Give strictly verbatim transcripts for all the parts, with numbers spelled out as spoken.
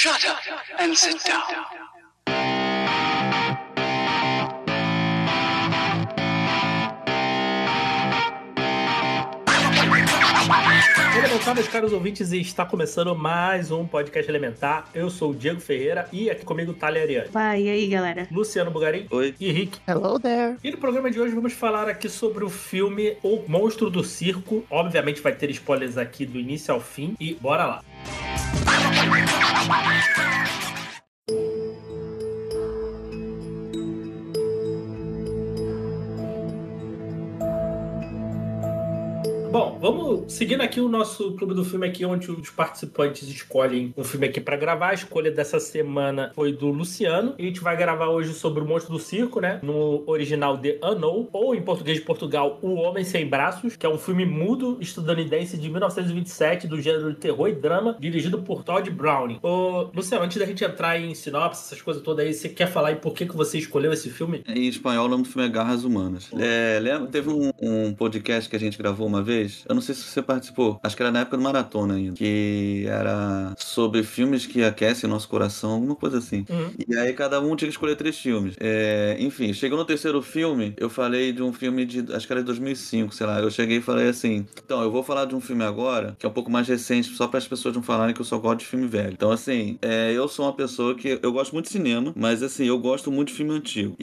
Shut up and sit down. Olá, meus caros ouvintes, e está começando mais um podcast Elementar. Eu sou o Diego Ferreira e aqui comigo Thalia Ariane. Vai, e aí, galera? Luciano Bugarin. Oi. E Rick. Hello there. E no programa de hoje vamos falar aqui sobre o filme O Monstro do Circo. Obviamente vai ter spoilers aqui do início ao fim e bora lá. Bom, vamos seguindo aqui o nosso clube do filme aqui, onde os participantes escolhem um filme aqui pra gravar. A escolha dessa semana foi do Luciano. E a gente vai gravar hoje sobre o Monstro do Circo, né? No original The Unknown, ou em português de Portugal, O Homem Sem Braços, que é um filme mudo estadunidense de mil novecentos e vinte e sete, do gênero de terror e drama, dirigido por Todd Browning. Ô, Luciano, antes da gente entrar em sinopse, essas coisas todas aí, você quer falar aí por que, que você escolheu esse filme? Em espanhol, o nome do filme é Garras Humanas. É, lembra? Teve um, um podcast que a gente gravou uma vez. Eu não sei se você participou. Acho que era na época do Maratona ainda. Que era sobre filmes que aquecem nosso coração, alguma coisa assim. Uhum. E aí cada um tinha que escolher três filmes. É, enfim, chegou no terceiro filme, eu falei de um filme de, acho que era de dois mil e cinco, sei lá. Eu cheguei e falei assim, então, eu vou falar de um filme agora, que é um pouco mais recente, só para as pessoas não falarem que eu só gosto de filme velho. Então, assim, é, eu sou uma pessoa que, eu gosto muito de cinema, mas assim, eu gosto muito de filme antigo.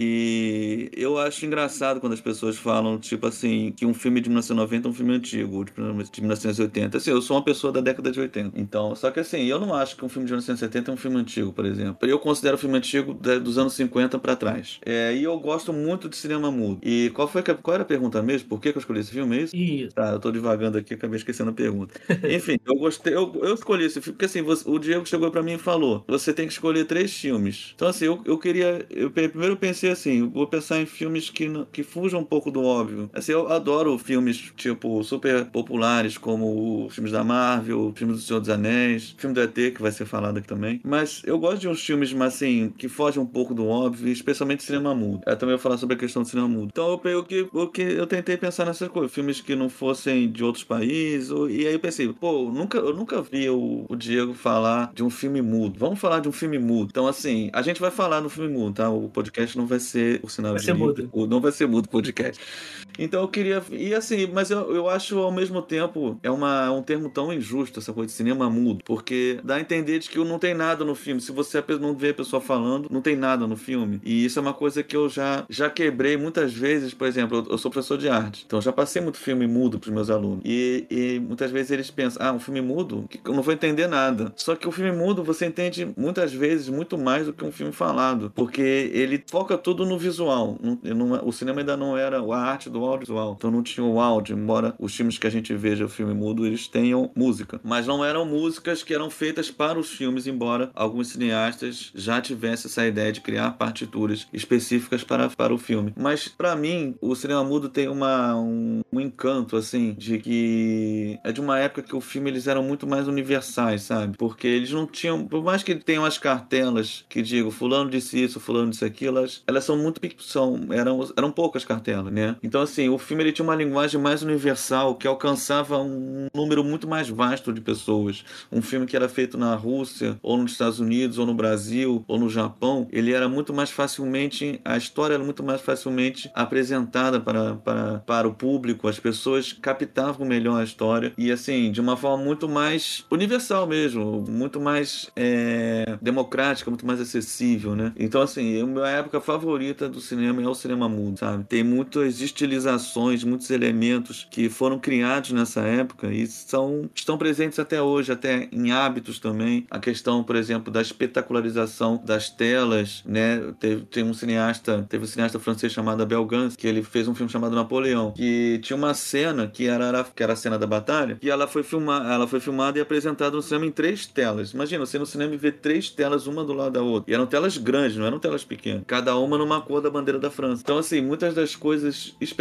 E eu acho engraçado quando as pessoas falam, tipo assim, que um filme de mil novecentos e noventa é um filme antigo, de mil novecentos e oitenta. Assim, eu sou uma pessoa da década de oitenta. Então, só que assim, eu não acho que um filme de mil novecentos e setenta é um filme antigo, por exemplo. Eu considero o filme antigo dos anos cinquenta pra trás. É, e eu gosto muito de cinema mudo. E qual foi que, qual era a pergunta mesmo? Por que, que eu escolhi esse filme? É isso? Isso. Tá, eu tô divagando aqui, acabei esquecendo a pergunta. Enfim, eu gostei, eu, eu escolhi esse filme, porque assim, você, o Diego chegou pra mim e falou, você tem que escolher três filmes. Então assim, eu, eu queria, eu, primeiro eu pensei assim, vou pensar em filmes que, que fujam um pouco do óbvio. Assim, eu adoro filmes, tipo, super populares, como os filmes da Marvel, filmes do Senhor dos Anéis, filme do E T, que vai ser falado aqui também. Mas eu gosto de uns filmes, mas assim, que fogem um pouco do óbvio, especialmente cinema mudo. Eu também vou falar sobre a questão do cinema mudo. Então eu, eu, eu, eu, eu tentei pensar nessas coisas, filmes que não fossem de outros países, ou, e aí eu pensei, pô, eu nunca, eu nunca vi o, o Diego falar de um filme mudo. Vamos falar de um filme mudo. Então assim, a gente vai falar no filme mudo, tá? O podcast não vai ser o sinal Vai de ser livro, mudo. o, não vai ser mudo o podcast. Então eu queria, e assim, mas eu, eu acho ao mesmo tempo, é uma, um termo tão injusto essa coisa de cinema mudo, porque dá a entender de que não tem nada no filme. Se você não vê a pessoa falando, não tem nada no filme. E isso é uma coisa que eu já, já quebrei muitas vezes. Por exemplo, eu, eu sou professor de arte, então já passei muito filme mudo pros meus alunos. E, e muitas vezes eles pensam, ah, um filme mudo? Eu não vou entender nada. Só que o filme mudo você entende muitas vezes muito mais do que um filme falado, porque ele foca tudo no visual. Não, não, o cinema ainda não era a arte do audiovisual, então não tinha o áudio, embora os filmes que a gente veja o filme mudo, eles tenham música. Mas não eram músicas que eram feitas para os filmes, embora alguns cineastas já tivessem essa ideia de criar partituras específicas para, para o filme. Mas, para mim, o cinema mudo tem uma, um, um encanto, assim, de que é de uma época que o filme, eles eram muito mais universais, sabe? Porque eles não tinham, por mais que tenham as cartelas que digo, fulano disse isso, fulano disse aquilo, elas, elas são muito, são, eram, eram poucas cartelas, né? Então, assim, o filme, ele tinha uma linguagem mais universal, que alcançava um número muito mais vasto de pessoas. Um filme que era feito na Rússia, ou nos Estados Unidos, ou no Brasil, ou no Japão, ele era muito mais facilmente, a história era muito mais facilmente apresentada para, para, para o público, as pessoas captavam melhor a história, e assim, de uma forma muito mais universal mesmo, muito mais é, democrática, muito mais acessível, né? Então, assim, a minha época favorita do cinema é o cinema mudo, sabe? Tem muitas estilizações, muitos elementos que foram criados nessa época e são, estão presentes até hoje, até em hábitos também. A questão, por exemplo, da espetacularização das telas, né? Teve, tem um cineasta, teve um cineasta francês chamado Abel Gance, que ele fez um filme chamado Napoleão, que tinha uma cena que era, que era a cena da batalha, e ela foi, filmar, ela foi filmada e apresentada no cinema em três telas. Imagina, você no cinema vê três telas, uma do lado da outra. E eram telas grandes, não eram telas pequenas. Cada uma numa cor da bandeira da França. Então, assim, muitas das coisas espetaculares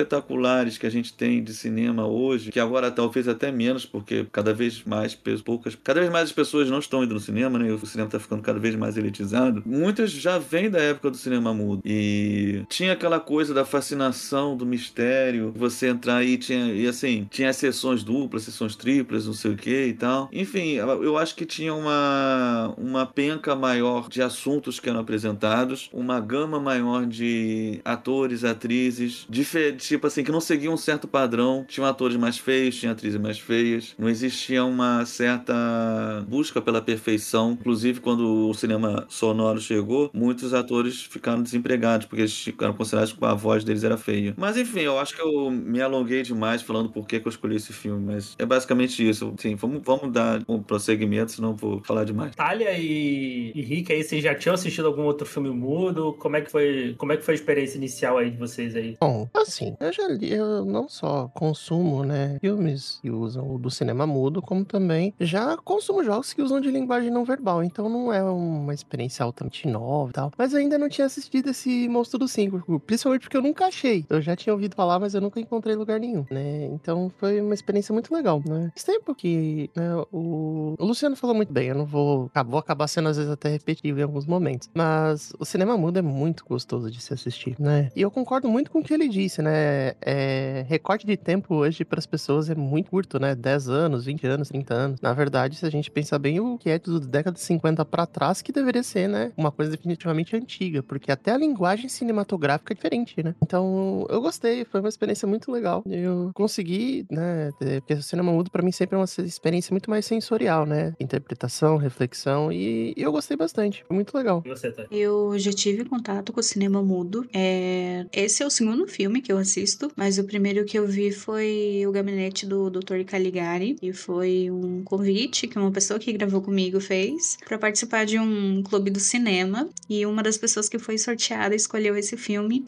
espetaculares que a gente tem de cinema hoje, que agora talvez até menos, porque cada vez mais poucas, cada vez mais as pessoas não estão indo no cinema, né? O cinema tá ficando cada vez mais elitizado. Muitas já vêm da época do cinema mudo. E tinha aquela coisa da fascinação, do mistério, você entrar aí, tinha, e assim, tinha sessões duplas, sessões triplas, não sei o que e tal. Enfim, eu acho que tinha uma, uma penca maior de assuntos que eram apresentados, uma gama maior de atores, atrizes, tipo assim, que não seguiam um certo padrão. Tinham atores mais feios, tinha atrizes mais feias. Não existia uma certa busca pela perfeição. Inclusive, quando o cinema sonoro chegou, muitos atores ficaram desempregados, porque eles ficaram considerados que a voz deles era feia. Mas enfim, eu acho que eu me alonguei demais falando por que que eu escolhi esse filme, mas é basicamente isso. Sim, vamos, vamos dar um prosseguimento, senão eu vou falar demais. Thalia e, e Rick aí, vocês já tinham assistido algum outro filme mudo? Como é que foi, como é que foi a experiência inicial aí de vocês aí? Bom, assim, eu já li, eu não só consumo, né, filmes que usam do cinema mudo, como também já consumo jogos que usam de linguagem não verbal, então não é uma experiência altamente nova e tal, mas eu ainda não tinha assistido esse Monstro do Cinco, principalmente porque eu nunca achei, eu já tinha ouvido falar, mas eu nunca encontrei em lugar nenhum, né, então foi uma experiência muito legal, né. Esse tempo que, né, o, o Luciano falou muito bem, eu não vou, vou acabar sendo às vezes até repetitivo em alguns momentos, mas o cinema mudo é muito gostoso de se assistir, né, e eu concordo muito com o que ele disse, né, é, recorte de tempo hoje para as pessoas é muito curto, né, dez anos, vinte anos, trinta anos, na verdade, se a gente pensar bem, o que é da década de cinquenta para trás, que deveria ser, né, uma coisa definitivamente antiga, porque até a linguagem cinematográfica é diferente, né, então eu gostei, foi uma experiência muito legal, eu consegui, né, ter, porque o cinema mudo para mim sempre é uma experiência muito mais sensorial, né, interpretação, reflexão, e, e eu gostei bastante, foi muito legal. E você, tá? Eu já tive contato com o cinema mudo, é... esse é o segundo filme que eu assisto, mas o primeiro que eu vi foi O Gabinete do doutor Caligari, e foi um convite que uma pessoa que gravou comigo fez para participar de um clube do cinema, e uma das pessoas que foi sorteada escolheu esse filme,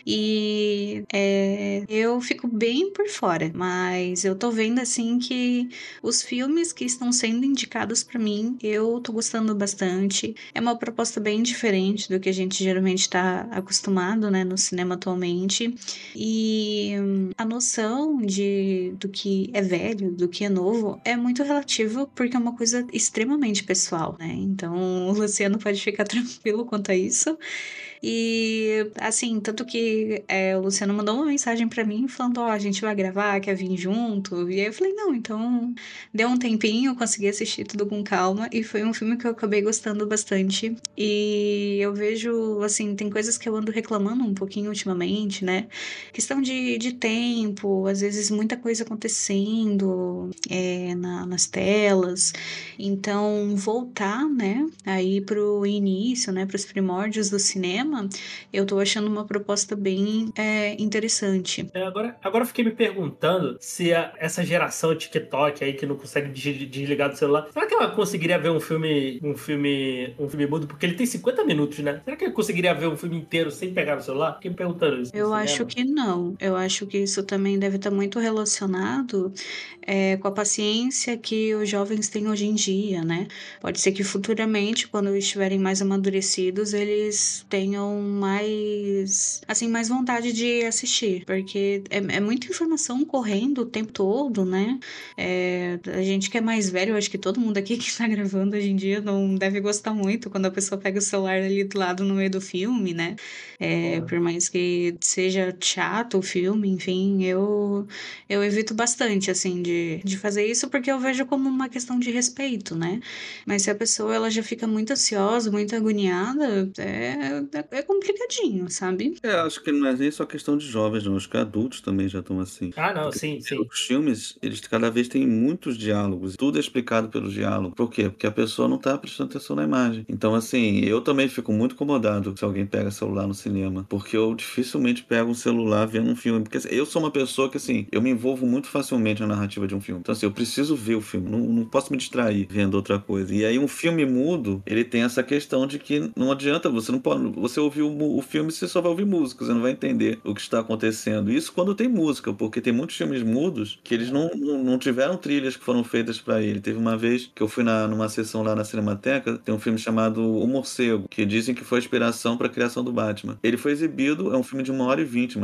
e é... eu fico bem por fora, mas eu tô vendo assim que os filmes que estão sendo indicados para mim, eu tô gostando bastante, é uma proposta bem diferente do que a gente geralmente está acostumado, né, no cinema atualmente, e hum, a noção de, do que é velho, do que é novo, é muito relativo, porque é uma coisa extremamente pessoal, né, então o Luciano pode ficar tranquilo quanto a isso. E, assim, tanto que é, o Luciano mandou uma mensagem pra mim falando, ó, oh, a gente vai gravar, quer vir junto? E aí eu falei, não, então deu um tempinho, eu consegui assistir tudo com calma, e foi um filme que eu acabei gostando bastante. E eu vejo, assim, tem coisas que eu ando reclamando um pouquinho ultimamente, né? Questão de, de tempo, às vezes muita coisa acontecendo é, na, nas telas. Então, voltar, né, aí pro início, né, pros primórdios do cinema, eu tô achando uma proposta bem é, interessante. É, agora, agora eu fiquei me perguntando se a, essa geração TikTok aí que não consegue desligar do celular, será que ela conseguiria ver um filme, um filme, um filme mudo? Porque ele tem cinquenta minutos, né? Será que ela conseguiria ver um filme inteiro sem pegar no celular? Fiquei me perguntando isso. Eu acho que não. Eu acho que isso também deve estar muito relacionado é, com a paciência que os jovens têm hoje em dia, né? Pode ser que futuramente, quando estiverem mais amadurecidos, eles tenham mais, assim, mais vontade de assistir, porque é, é muita informação correndo o tempo todo, né? É, a gente que é mais velho, eu acho que todo mundo aqui que tá gravando hoje em dia não deve gostar muito quando a pessoa pega o celular ali do lado no meio do filme, né? É, por mais que seja chato o filme, enfim, eu, eu evito bastante, assim, de, de fazer isso, porque eu vejo como uma questão de respeito, né? Mas se a pessoa, ela já fica muito ansiosa, muito agoniada, é, é complicadinho, sabe? É, acho que não é nem só questão de jovens, não. Acho que adultos também já estão assim. Ah, não, Porque sim, sim. os filmes, eles cada vez têm muitos diálogos. Tudo é explicado pelo diálogo. Por quê? Porque a pessoa não tá prestando atenção na imagem. Então, assim, eu também fico muito incomodado se alguém pega celular no cinema. Porque eu dificilmente pego um celular vendo um filme. Porque assim, eu sou uma pessoa que, assim, eu me envolvo muito facilmente na narrativa de um filme. Então, assim, eu preciso ver o filme. Não, não posso me distrair vendo outra coisa. E aí, um filme mudo, ele tem essa questão de que não adianta, você não pode... Você ouvir o, o filme, você só vai ouvir música. Você não vai entender o que está acontecendo. Isso quando tem música, porque tem muitos filmes mudos que eles não, não, não tiveram trilhas que foram feitas pra ele. Teve uma vez que eu fui na, numa sessão lá na Cinemateca, tem um filme chamado O Morcego, que dizem que foi a inspiração para a criação do Batman. Ele foi exibido, é um filme de uma hora e vinte, mais ou menos.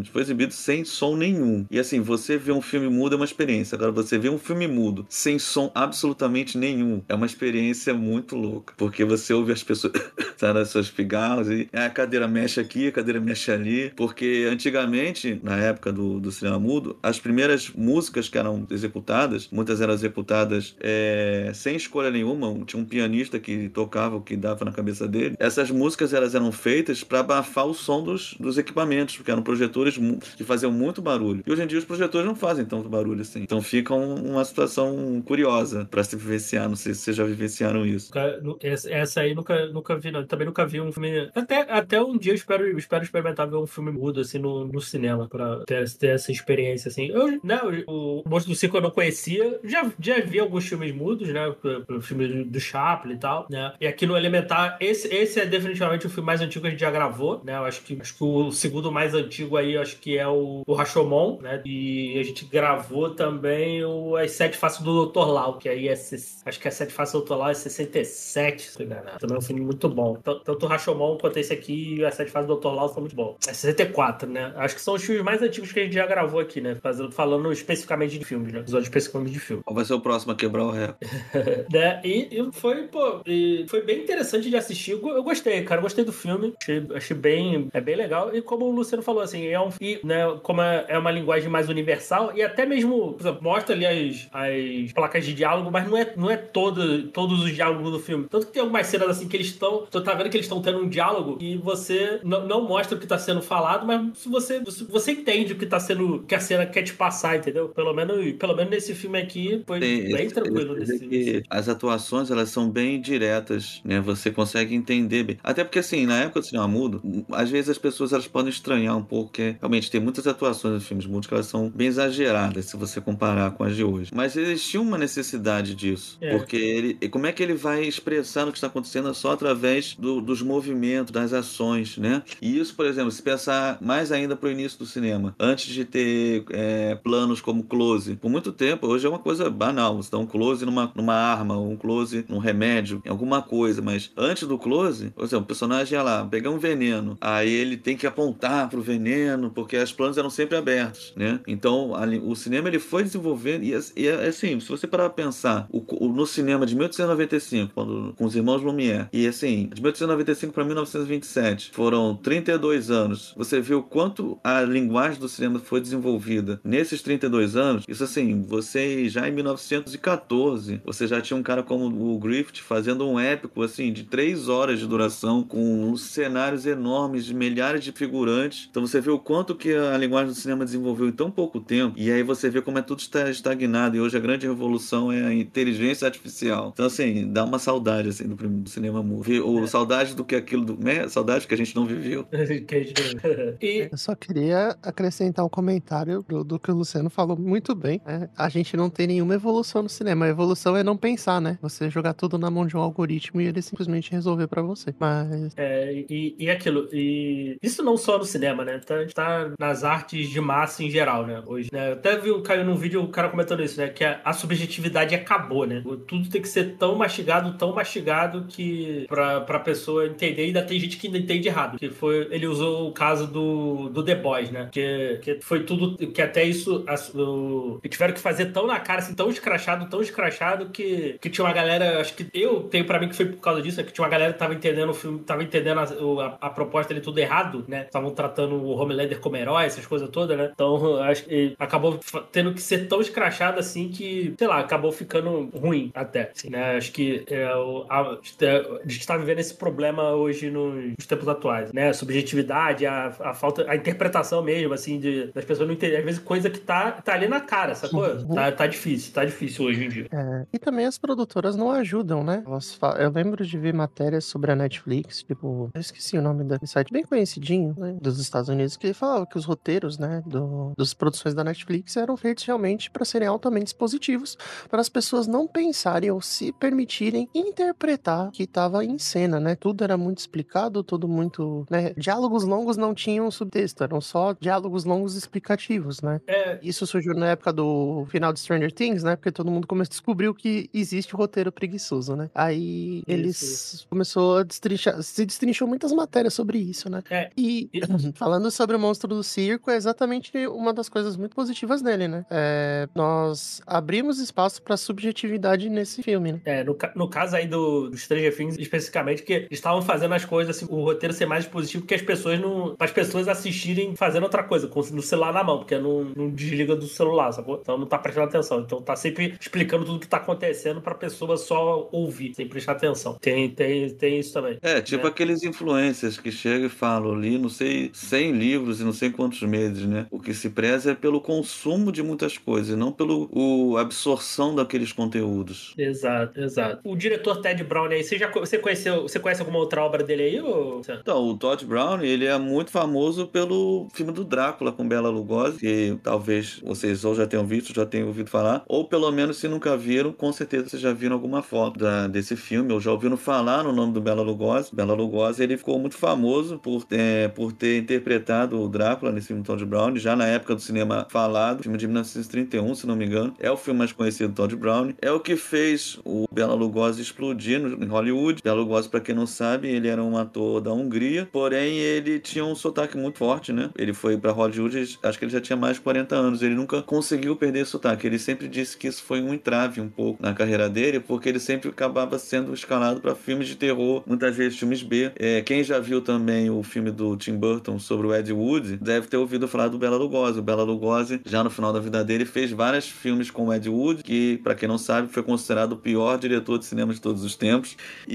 foi exibido sem som nenhum. E assim, você vê um filme mudo é uma experiência. Agora, você vê um filme mudo sem som absolutamente nenhum, é uma experiência muito louca. Porque você ouve as pessoas sabe, as suas pigarros e a cadeira mexe aqui, a cadeira mexe ali. Porque antigamente, na época do, do cinema mudo, as primeiras músicas que eram executadas, muitas eram executadas é, sem escolha nenhuma. Tinha um pianista que tocava o que dava na cabeça dele. Essas músicas elas eram feitas para abafar o som dos, dos equipamentos, porque eram projetores que faziam muito barulho. E hoje em dia os projetores não fazem tanto barulho assim. Então fica um, uma situação curiosa para se vivenciar. Não sei se vocês já vivenciaram isso. Essa, essa aí nunca, nunca vi, não. Também nunca vi um filme. Até, até um dia eu espero, eu espero experimentar ver um filme mudo assim no, no cinema, pra ter, ter essa experiência assim. Eu, né, o, o Monstro do Circo eu não conhecia. Já, já vi alguns filmes mudos, né? O filme do, do Chaplin e tal, né? E aqui no Elementar, esse, esse é definitivamente o filme mais antigo que a gente já gravou, né? Eu acho que, acho que o segundo mais antigo aí, eu acho que é o, o Rashomon, né? E a gente gravou também o As Sete Faces do doutor Lau, que aí é, acho que As Sete Faces do doutor Lau é sessenta e sete, se não me engano. Também é um filme muito bom. Tanto o Rashomon quanto esse aqui e As Sete Faces do doutor Lau são muito bons. É sessenta e quatro, né? Acho que são os filmes mais antigos que a gente já gravou aqui, né? Fazendo, falando especificamente de filmes, né? Episódio especificamente de filme. Qual vai ser o próximo a quebrar o recorde? né? E, e foi, pô, e foi bem interessante de assistir. Eu, eu gostei, cara. Eu gostei do filme. Achei, achei bem, é bem legal. E como o Luciano falou, assim, é um e, né, como é, é uma linguagem mais universal e até mesmo, por exemplo, mostra ali as, as placas de diálogo, mas não é, não é todo, todos os diálogos do filme. Tanto que tem algumas cenas assim que eles estão. Tu tá vendo que eles estão tendo um diálogo e você não, não mostra o que tá sendo falado, mas se você, se você entende o que tá sendo, que a cena quer te passar, entendeu? Pelo menos, pelo menos nesse filme aqui foi Tem, bem esse, tranquilo esse, nesse, que nesse... As atuações elas são bem diretas, né? Você consegue entender bem. Até porque assim, na época do cinema mudo, às vezes as pessoas elas podem estranhar um pouco, porque realmente tem muitas atuações nos filmes mudos que elas são bem exageradas se você comparar com as de hoje. Mas existia uma necessidade disso, É. porque ele, como é que ele vai expressar o que está acontecendo só através do, dos movimentos, das ações, né? E isso, por exemplo, se pensar mais ainda para o início do cinema, antes de ter é, planos como close, por muito tempo, hoje é uma coisa banal, você dá um close numa, numa arma, ou um close num remédio, em alguma coisa, mas antes do close, por exemplo, o personagem ia lá, pegar um veneno, aí ele tem que apontar pro veneno, porque as planos eram sempre abertos, né? Então, ali, o cinema ele foi desenvolvendo, e, e assim, se você parar pra pensar, o, o, no cinema de mil oitocentos e noventa e cinco, quando, com os irmãos Lumière, e assim, de mil oitocentos e noventa e cinco para mil novecentos e vinte e sete, foram trinta e dois anos, você viu quanto a linguagem do cinema foi desenvolvida nesses trinta e dois anos, isso assim, você já em mil novecentos e quatorze, você já tinha um cara como o Griffith fazendo um épico, assim, de três horas de duração, com cenários enormes, de milhares de figurantes. Então você vê o quanto que a linguagem do cinema desenvolveu em tão pouco tempo, e aí você vê como é tudo está estagnado, e hoje a grande revolução é a inteligência artificial. Então, assim, dá uma saudade, assim, do, do cinema mudo. O, É. Saudade do que aquilo, do, né? Saudade que a gente não viveu. que a gente não... e... Eu só queria acrescentar um comentário do, do que o Luciano falou muito bem, né? A gente não tem nenhuma evolução no cinema. A evolução é não pensar, né? Você jogar tudo na mão de um algoritmo e ele simplesmente resolver pra você. Mas... É, e, e aquilo, e isso não só no cinema, né? Tá, tá nas artes de massa em geral, né? Hoje, né? Eu até vi, caiu num vídeo o cara comentando isso, né? Que a, a subjetividade acabou, né? Tudo tem que ser tão mastigado, tão mastigado que pra, pra pessoa entender, e ainda tem gente que ainda entende errado. Que foi, ele usou o caso do, do The Boys, né? Que, que foi tudo, que até isso a, o, que tiveram que fazer tão na cara, assim, tão escrachado, tão escrachado que, que tinha uma galera, acho que eu tenho pra mim que foi por causa disso, é que tinha uma galera que tava entendendo o filme, tava entendendo a, a, a proposta dele tudo errado, né? Estavam tratando o Homelander como herói, essas coisas todas, né? Então, acho que acabou tendo que ser tão escrachado assim que, sei lá, acabou ficando ruim até, assim, né? Acho que é, o, a, a gente tá vivendo esse problema hoje nos, nos tempos atuais, né? A subjetividade, a, a falta, a interpretação mesmo, assim, de, das pessoas não entenderem. Às vezes coisa que tá, tá ali na cara, sacou? Uhum. Tá, tá difícil, tá difícil hoje em dia. É, e também as produtoras não ajudam, né? Elas fa- Eu lembro de ver matérias sobre a Netflix, tipo, eu esqueci o nome daquele site bem conhecidinho, né, dos Estados Unidos, que falava que os roteiros, né, do, das produções da Netflix eram feitos realmente para serem altamente expositivos, para as pessoas não pensarem ou se permitirem interpretar o que estava em cena, né? Tudo era muito explicado, tudo muito, né? Diálogos longos não tinham subtexto, eram só diálogos longos explicativos, né? É, Isso surgiu na época do final de Stranger Things, né? Porque todo mundo começou, descobriu que existe o roteiro preguiçoso, né? Aí eles isso. começou a destrinchar, se destrinchou muitas matérias sobre isso, né? É, E e- falando sobre o Monstro Monstro do Circo é exatamente uma das coisas muito positivas dele, né? É, nós abrimos espaço pra subjetividade nesse filme, né? É, no, no caso aí do, do Stranger Things, especificamente, que eles estavam fazendo as coisas, assim, o roteiro ser mais positivo, que as pessoas não... Para as pessoas assistirem fazendo outra coisa, com o celular na mão, porque não, não desliga do celular, sacou? Então não tá prestando atenção. Então tá sempre explicando tudo que tá acontecendo pra pessoa só ouvir, sem prestar atenção. Tem, tem, tem isso também. É, tipo né? aqueles influencers que chegam e falam ali, não sei, cem livros e não sei quantos meses, né? O que se preza é pelo consumo de muitas coisas, não pelo o absorção daqueles conteúdos. Exato, exato. O diretor Ted Brown aí, você já você conheceu, você conhece alguma outra obra dele aí, ou... Então, o Todd Brown, ele é muito famoso pelo filme do Drácula com Bela Lugosi, que talvez vocês ou já tenham visto, já tenham ouvido falar, ou pelo menos se nunca viram, com certeza vocês já viram alguma foto da, desse filme, ou já ouviram falar no nome do Bela Lugosi. Bela Lugosi, ele ficou muito famoso por, é, por ter interpretado o Drácula nesse filme do Todd Brown, já na época do cinema falado, filme de mil novecentos e trinta e um, se não me engano. É o filme mais conhecido do Todd Brown. É o que fez o Bela Lugosi explodir no, em Hollywood. Bela Lugosi, pra quem não sabe, ele era um ator da Hungria, porém ele tinha um sotaque muito forte, né? Ele foi pra Hollywood, acho que ele já tinha mais de quarenta anos, ele nunca conseguiu perder esse sotaque. Ele sempre disse que isso foi um entrave um pouco na carreira dele, porque ele sempre acabava sendo escalado pra filmes de terror, muitas vezes filmes B. É, quem já viu também o filme do Tim Burton sobre o Ed Wood, deve ter ouvido falar do Bela Lugosi. O Bela Lugosi, já no final da vida dele, fez vários filmes com o Ed Wood, que, pra quem não sabe, foi considerado o pior diretor de cinema de todos os tempos.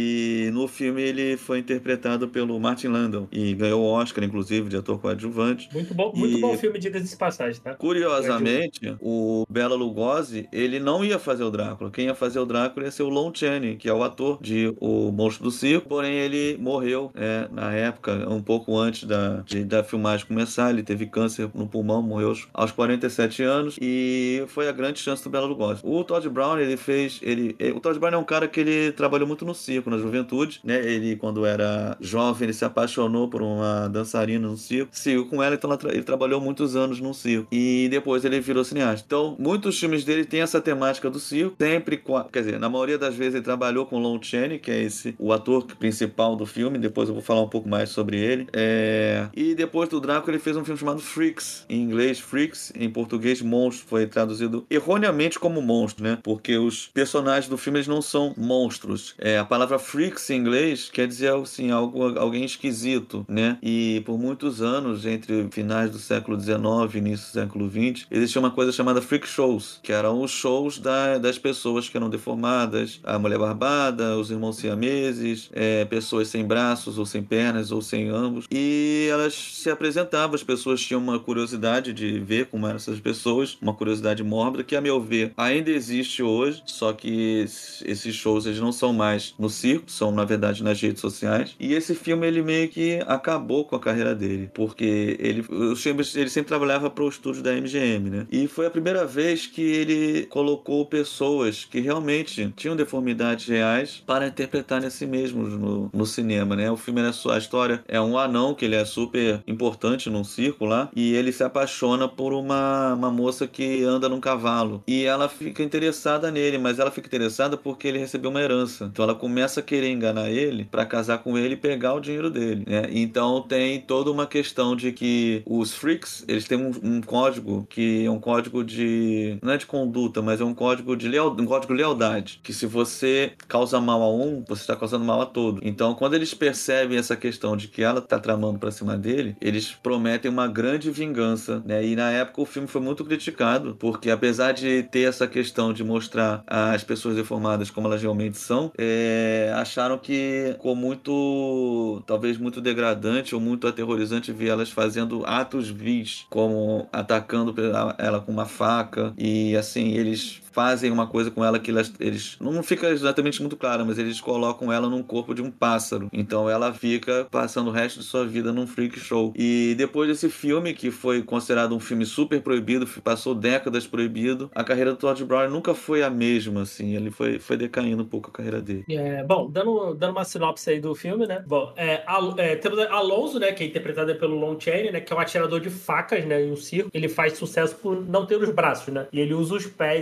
E no filme ele foi interpretado pelo Martin Landau e ganhou o Oscar, inclusive, de ator coadjuvante. Muito bom, muito E, bom filme, diga-se de passagem, tá? curiosamente, o Bela Lugosi, ele não ia fazer o Drácula. Quem ia fazer o Drácula ia ser o Lon Chaney, que é o ator de O Monstro do Circo. Porém, ele morreu é, na época, um pouco antes da, de, da filmagem começar. Ele teve câncer no pulmão, morreu aos quarenta e sete anos. E foi a grande chance do Bela Lugosi. O Todd Brown, ele fez... Ele, ele, o Todd Brown é um cara que ele trabalhou muito no circo, na juventude, né? Ele, quando era jovem, ele se apaixonou por uma dançarina no circo. Seguiu com ela, então ela tra ele trabalhou muitos anos no circo. E depois ele virou cineasta. Então, muitos filmes dele têm essa temática do circo. Sempre, quer dizer, na maioria das vezes ele trabalhou com Lon Chaney, que é esse, o ator principal do filme. Depois eu vou falar um pouco mais sobre ele. É... E depois do Drácula, ele fez um filme chamado Freaks. Em inglês, Freaks. Em português, Monstro. Foi traduzido erroneamente como monstro, né? Porque os personagens do filme, eles não são monstros. É, a palavra freaks em inglês quer dizer assim, algo, alguém esquisito, né? E por muitos anos, entre finais do século dezenove e início do século vinte, existia uma coisa chamada freak shows, que eram os shows da, das pessoas que eram deformadas, a mulher barbada, os irmãos siameses, é, pessoas sem braços ou sem pernas ou sem ambos, e elas se apresentavam, as pessoas tinham uma curiosidade de ver como eram essas pessoas, uma curiosidade mórbida que, a meu ver, ainda existe hoje, só que esses shows eles não são mais no circo, são na verdade nas redes sociais. E esse filme ele meio que acabou com a carreira dele, porque ele, ele sempre trabalhava para o estúdio da M G M, né? E foi a primeira vez que ele colocou pessoas que realmente tinham deformidades reais para interpretarem a si mesmos no, no cinema, né? O filme era a história é um anão que ele é super importante num circo lá e ele se apaixona por uma, uma moça que anda num cavalo e ela fica interessada nele, mas ela fica interessada porque ele recebeu uma herança. Então ela começa a querer enganar ele para casar com ele e pegar o dinheiro dele, né? Então tem toda uma questão de que os freaks, eles têm um, um código que é um código de... não é de conduta, mas é um código de leal, um código de lealdade, que se você causa mal a um, você está causando mal a todos. Então quando eles percebem essa questão de que ela tá tramando para cima dele, eles prometem uma grande vingança, né? E na época o filme foi muito criticado, porque apesar de ter essa questão de mostrar as pessoas deformadas como elas realmente são, é, acharam que ficou muito, talvez muito degradante ou muito aterrorizante ver elas fazendo atos vis, como atacando ela com uma faca e assim, eles fazem uma coisa com ela que elas, eles... não fica exatamente muito claro, mas eles colocam ela num corpo de um pássaro. Então ela fica passando o resto de sua vida num freak show. E depois desse filme, que foi considerado um filme super proibido, passou décadas proibido, a carreira do Todd Brown nunca foi a mesma, assim. Ele foi, foi decaindo um pouco a carreira dele. É, bom, dando, dando uma sinopse aí do filme, né? Bom, é, Al, é, temos Alonso, né? Que é interpretado pelo Lon Chaney, né? Que é um atirador de facas, né? Em um circo. Ele faz sucesso por não ter os braços, né? E ele usa os pés ali pra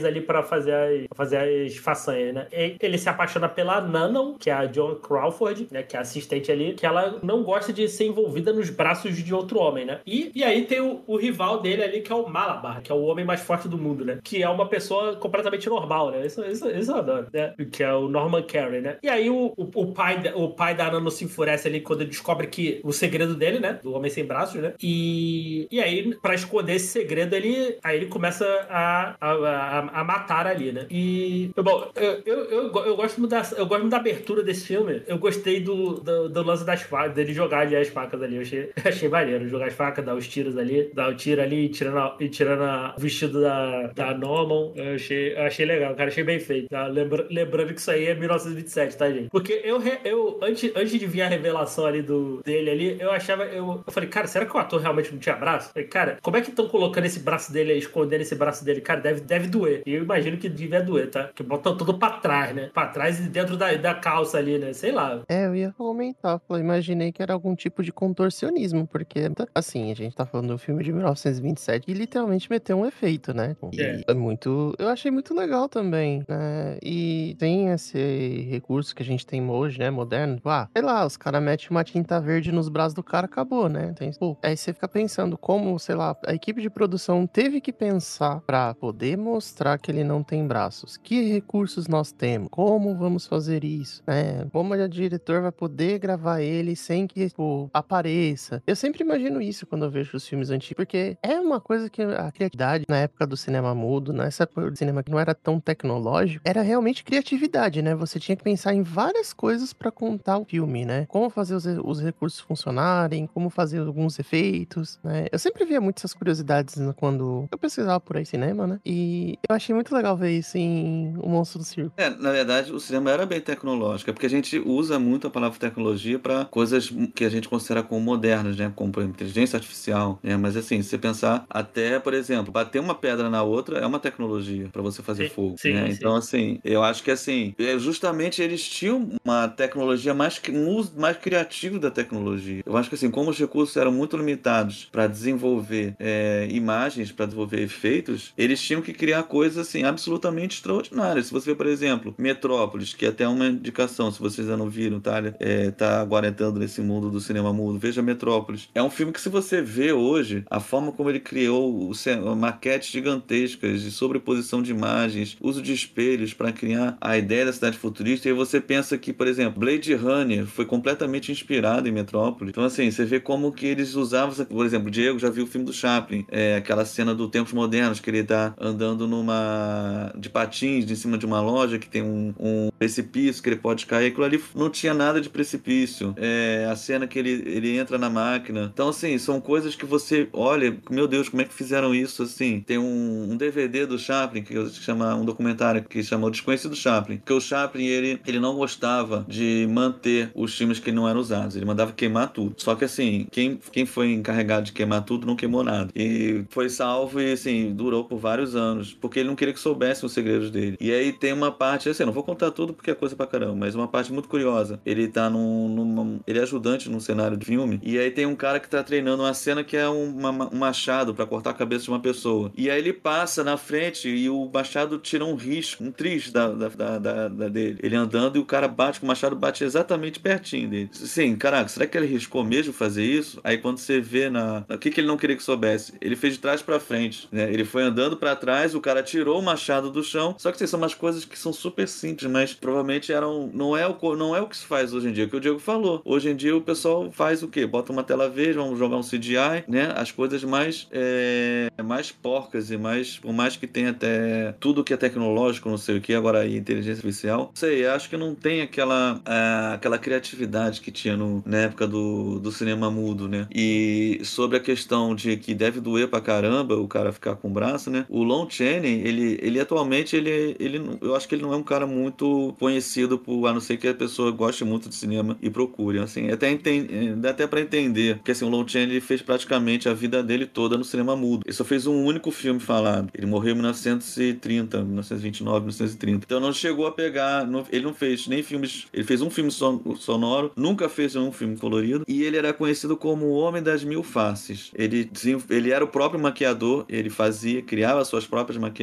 pra fazer as, pra fazer as façanhas, né? E ele se apaixona pela Nanon, que é a Joan Crawford, né? Que é a assistente ali, que ela não gosta de ser envolvida nos braços de outro homem, né? E, e aí tem o, o rival dele ali, que é o Malabar, que é o homem mais forte do mundo, né? Que é uma pessoa completamente normal, né? Isso, isso, isso eu adoro, né? Que é o Norman Carey, né? E aí o, o, o, pai, o pai da Nanon se enfurece ali quando ele descobre que o segredo dele, né? Do homem sem braços, né? E, e aí, pra esconder esse segredo, ele, aí ele começa a, a, a, a matar ali, né? E, bom, eu, eu, eu, eu, gosto muito da, eu gosto muito da abertura desse filme. Eu gostei do, do, do lance das facas, dele jogar ali as facas ali. Eu achei, achei maneiro. Jogar as facas, dar os tiros ali, dar o tiro ali e tirando, a, e tirando a, o vestido da, da Norman. Eu achei, eu achei legal, cara. Achei bem feito. Tá? Lembra, lembrando que isso aí é mil novecentos e vinte e sete, tá, gente? Porque eu, eu antes, antes de vir a revelação ali do, dele ali, eu achava, eu, eu falei, cara, será que o ator realmente não tinha braço? Eu falei, cara, como é que estão colocando esse braço dele aí, escondendo esse braço dele? Cara, deve, deve doer. E eu imagino que devia doer, tá? Que botam tudo pra trás, né? Pra trás e dentro da, da calça ali, né? Sei lá. É, eu ia comentar. Eu imaginei que era algum tipo de contorcionismo, porque, assim, a gente tá falando de um filme de mil novecentos e vinte e sete e literalmente meteu um efeito, né? E É. é muito... Eu achei muito legal também, né? E tem esse recurso que a gente tem hoje, né? Moderno. Ah, sei lá, os caras metem uma tinta verde nos braços do cara, acabou, né? Tem... Pô, aí você fica pensando como, sei lá, a equipe de produção teve que pensar pra poder mostrar que ele não tem braços. Que recursos nós temos? Como vamos fazer isso? Né? Como a diretor vai poder gravar ele sem que, tipo, apareça? Eu sempre imagino isso quando eu vejo os filmes antigos, porque é uma coisa que a criatividade na época do cinema mudo, nessa época do cinema que não era tão tecnológico, era realmente criatividade, né? Você tinha que pensar em várias coisas pra contar o filme, né? Como fazer os, os recursos funcionarem, como fazer alguns efeitos, né? Eu sempre via muito essas curiosidades quando eu pesquisava por aí cinema, né? E eu achei muito legal ver isso em O Monstro do Circo. É, na verdade, o cinema era bem tecnológico, é porque a gente usa muito a palavra tecnologia para coisas que a gente considera como modernas, né? Como, por exemplo, inteligência artificial, né? Mas assim, se você pensar até, por exemplo, bater uma pedra na outra é uma tecnologia para você fazer Sim, fogo, sim, né? sim. Então, assim, eu acho que assim, é justamente eles tinham uma tecnologia mais, um uso mais criativo da tecnologia. Eu acho que assim, como os recursos eram muito limitados para desenvolver é, imagens, para desenvolver efeitos, eles tinham que criar coisas assim absolutamente extraordinárias. Se você vê, por exemplo, Metrópolis, que é até uma indicação, se vocês ainda não viram, tá, é, tá agora entrando nesse mundo do cinema mudo, veja Metrópolis. É um filme que, se você vê hoje, a forma como ele criou o, maquetes gigantescas de sobreposição de imagens, uso de espelhos para criar a ideia da cidade futurista, e aí você pensa que, por exemplo, Blade Runner foi completamente inspirado em Metrópolis. Então, assim, você vê como que eles usavam, por exemplo, o Diego já viu o filme do Chaplin, é, aquela cena do Tempos Modernos, que ele tá andando numa de patins em cima de uma loja que tem um, um precipício que ele pode cair. Aquilo ali não tinha nada de precipício. É, a cena que ele, ele entra na máquina. Então, assim, são coisas que você olha, meu Deus, como é que fizeram isso, assim? Tem um, um D V D do Chaplin, que chama, um documentário que chama O Desconhecido Chaplin, que o Chaplin, ele, ele não gostava de manter os filmes que não eram usados. Ele mandava queimar tudo. Só que, assim, quem, quem foi encarregado de queimar tudo não queimou nada. E foi salvo e, assim, durou por vários anos, porque ele não queria que soubessem os segredos dele. E aí tem uma parte, assim, não vou contar tudo porque é coisa pra caramba, mas uma parte muito curiosa. Ele tá num, num ele é ajudante num cenário de filme, e aí tem um cara que tá treinando uma cena que é um, uma, um machado pra cortar a cabeça de uma pessoa. E aí ele passa na frente e o machado tira um risco, um tris da, da, da, da, da dele. Ele andando e o cara bate com o machado, bate exatamente pertinho dele. Sim, caraca, será que ele riscou mesmo fazer isso? Aí quando você vê na... O que, que ele não queria que soubesse? Ele fez de trás pra frente, né? Ele foi andando pra trás, o cara tirou o machado do chão, só que assim, são umas coisas que são super simples, mas provavelmente eram... Não é o, não é o que se faz hoje em dia, que o Diego falou. Hoje em dia o pessoal faz o quê? Bota uma tela verde, vamos jogar um C G I, né? As coisas mais, é, mais porcas e mais... Por mais que tenha até tudo que é tecnológico, não sei o que, agora aí inteligência artificial, não sei, acho que não tem aquela, é, aquela criatividade que tinha no, na época do, do cinema mudo, né? E sobre a questão de que deve doer pra caramba o cara ficar com o braço, né? O Lon Chaney, ele, ele atualmente, ele, ele, eu acho que ele não é um cara muito conhecido por, a não ser que a pessoa goste muito de cinema e procure, assim, até entende, dá até pra entender, porque assim, o Lon Chaney, ele fez praticamente a vida dele toda no cinema mudo. Ele só fez um único filme falado. Ele morreu em mil novecentos e trinta, mil novecentos e vinte e nove, mil novecentos e trinta. Então não chegou a pegar, não, ele não fez nem filmes, ele fez um filme son, sonoro, nunca fez um filme colorido, e ele era conhecido como o Homem das Mil Faces. Ele, ele era o próprio maquiador, ele fazia, criava suas próprias maquiagens,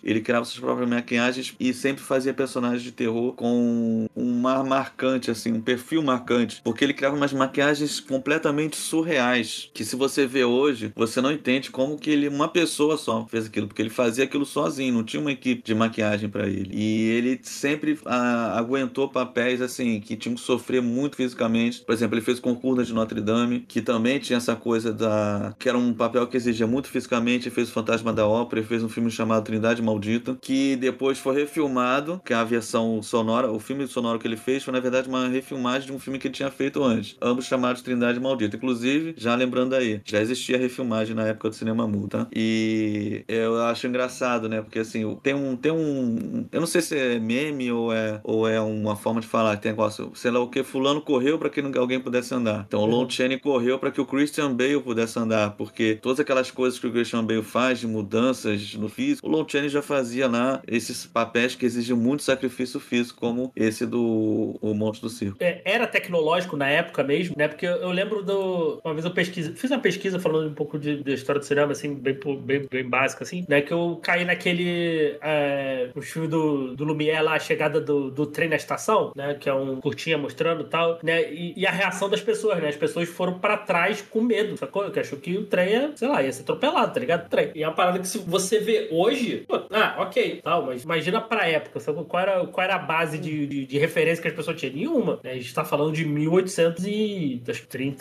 ele criava suas próprias maquiagens e sempre fazia personagens de terror com um ar marcante, assim, um perfil marcante, porque ele criava umas maquiagens completamente surreais, que se você vê hoje, você não entende como que ele, uma pessoa só fez aquilo, porque ele fazia aquilo sozinho, não tinha uma equipe de maquiagem pra ele. E ele sempre a, aguentou papéis, assim, que tinham que sofrer muito fisicamente. Por exemplo, ele fez o Concurso de Notre Dame, que também tinha essa coisa da... que era um papel que exigia muito fisicamente. Ele fez o Fantasma da Ópera, ele fez um filme chamado Trindade Maldita, que depois foi refilmado, que é a versão sonora, o filme sonoro que ele fez foi, na verdade, uma refilmagem de um filme que ele tinha feito antes, ambos chamados Trindade Maldita. Inclusive, já lembrando aí, já existia refilmagem na época do cinema mudo, tá? E eu acho engraçado, né? Porque, assim, tem um... Tem um eu não sei se é meme ou é, ou é uma forma de falar, tem negócio, sei lá o que, fulano correu para que alguém pudesse andar. Então, o Lon Chaney correu para que o Christian Bale pudesse andar, porque todas aquelas coisas que o Christian Bale faz, de mudanças no físico, o Lon Chaney já fazia lá esses papéis que exigiam muito sacrifício físico, como esse do o Monstro do Circo. É, era tecnológico na época mesmo, né? Porque eu, eu lembro do... Uma vez eu pesquisa, fiz uma pesquisa falando um pouco de, de história do cinema, assim, bem, bem, bem básica, assim, né? Que eu caí naquele... É, o filme do, do Lumière lá, a chegada do, do trem na estação, né? Que é um curtinha mostrando e tal, né? E, e a reação das pessoas, né? As pessoas foram pra trás com medo, sacou? Que achou que o trem ia, sei lá, ia ser atropelado, tá ligado? O trem. E é uma parada que se você vê hoje, pô, ah, ok, tal, mas imagina pra época, sacou? Qual era, qual era a base de, de, de referência que as pessoas tinham? Nenhuma, né? A gente tá falando de mil oitocentos e trinta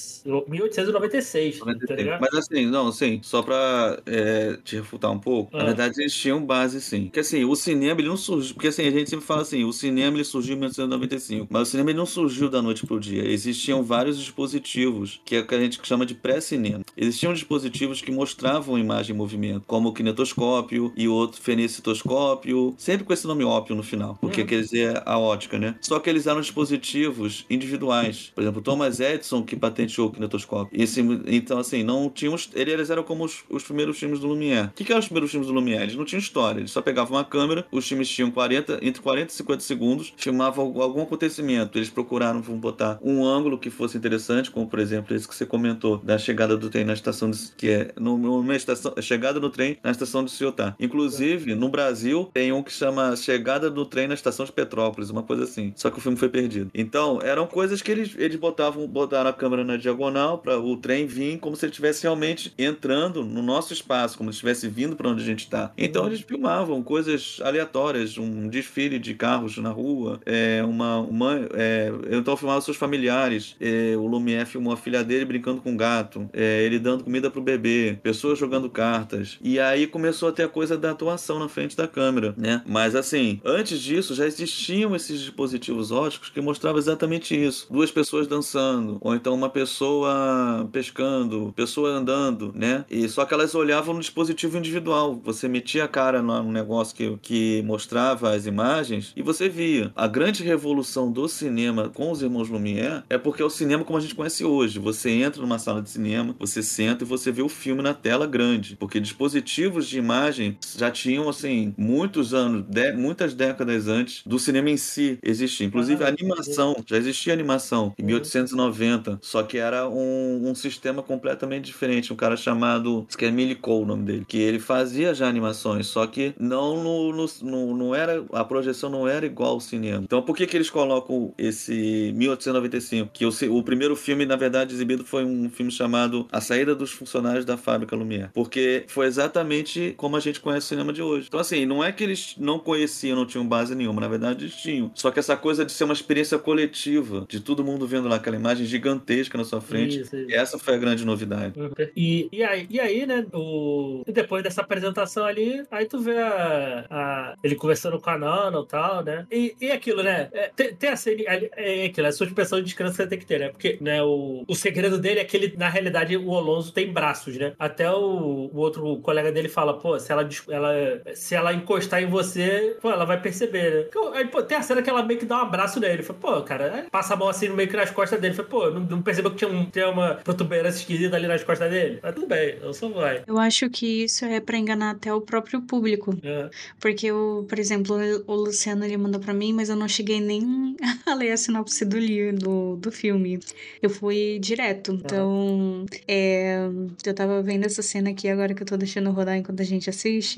mil oitocentos e noventa e seis, tá ligado? Mas assim, não, assim, só pra é, te refutar um pouco, Ah. na verdade eles tinham base, sim. Porque assim, o cinema, ele não surgiu, porque assim, a gente sempre fala assim, o cinema ele surgiu em mil novecentos e noventa e cinco, mas o cinema ele não surgiu da noite pro dia. Existiam vários dispositivos, que é o que a gente chama de pré-cinema. Existiam dispositivos que mostravam imagem em movimento, como o kinetoscópio e o outro fenecitoscópio, sempre com esse nome ópio no final, porque quer dizer a ótica, né? Só que eles eram dispositivos individuais. Por exemplo, Thomas Edison, que patenteou o kinetoscópio. Esse, então, assim, não tínhamos... Eles eram como os, os primeiros filmes do Lumière. O que, que eram os primeiros filmes do Lumière? Eles não tinham história. Eles só pegavam uma câmera, os filmes tinham quarenta, entre quarenta e cinquenta segundos, filmavam algum, algum acontecimento. Eles procuraram, vamos botar, um ângulo que fosse interessante, como, por exemplo, esse que você comentou, da chegada do trem na estação, de, que é numa estação, chegada do trem na estação de Ciotá. Inclusive, no Brasil, tem um que chama Chegada do Trem na Estação de Petrópolis, uma coisa assim. Só que o filme foi perdido. Então, eram coisas que eles, eles botavam, botaram a câmera na diagonal para o trem vir como se ele estivesse realmente entrando no nosso espaço, como se estivesse vindo para onde a gente está. Então, eles filmavam coisas aleatórias, um desfile de carros na rua, é, uma, uma, é, então filmava seus familiares, é, o Lumière filmou a filha dele brincando com um gato, é, ele dando comida pro bebê, pessoas jogando cartas, e aí começou a ter a coisa da atuação na frente da câmera, né? Mas assim, antes disso já existiam esses dispositivos óticos que mostravam exatamente isso, duas pessoas dançando, ou então uma pessoa pescando, pessoa andando, né? E só que elas olhavam no dispositivo individual, você metia a cara num negócio que, que mostrava as imagens e você via. A grande revolução do cinema com os irmãos Lumière é porque é o cinema como a gente conhece hoje. Você entra numa sala de cinema, você senta e você vê o filme na tela grande, porque dispositivos de imagem já tinham, assim, muitos anos, de, muitas décadas antes do cinema em si existir. Inclusive a animação, já existia animação em mil oitocentos e noventa, só que era um, um sistema completamente diferente. Um cara chamado, acho que é Emile Cole o nome dele, que ele fazia já animações, só que não no, no, no, não era, a projeção não era igual ao cinema. Então por que que eles colocam esse mil oitocentos e noventa e cinco? Que o, o primeiro filme, na verdade, exibido foi um filme chamado A Saída dos Funcionários da Fábrica Lumière, porque foi exatamente como a gente conhece o cinema de hoje. Então assim, não é que eles não conheciam, não tinham base nenhuma, na verdade eles tinham. Só que essa coisa de ser uma experiência coletiva, de todo mundo vendo lá aquela imagem gigantesca na sua frente, isso, isso. Essa foi a grande novidade. Uhum. E, e, aí, e aí, né, o... e depois dessa apresentação ali, aí tu vê a, a... ele conversando com a Nana e tal, né, e, e aquilo, né, é, tem, tem a cena, é, é aquilo, a suspensão de descanso que você tem que ter, né, porque, né, o, o segredo dele é que ele, na realidade, o Alonso tem braços, né, até o, o outro colega dele fala, pô, se ela, ela, se ela encostar em você, pô, ela vai perceber, né, aí, pô, tem a cena que ela meio que dá um abraço nele, fala, pô, cara, passa a mão assim no meio que nas costas dele, fala, pô, não, não percebeu que tinha, um, tinha uma protuberância esquisita ali nas costas dele? Mas tudo bem, eu só vai. Eu acho que isso é pra enganar até o próprio público. É. Porque, eu, por exemplo, o Luciano ele mandou pra mim, mas eu não cheguei nem a ler a sinopse do livro, do, do filme. Eu fui direto. Então, uhum. é, eu tava vendo essa cena aqui agora que eu tô deixando rodar enquanto a gente assiste.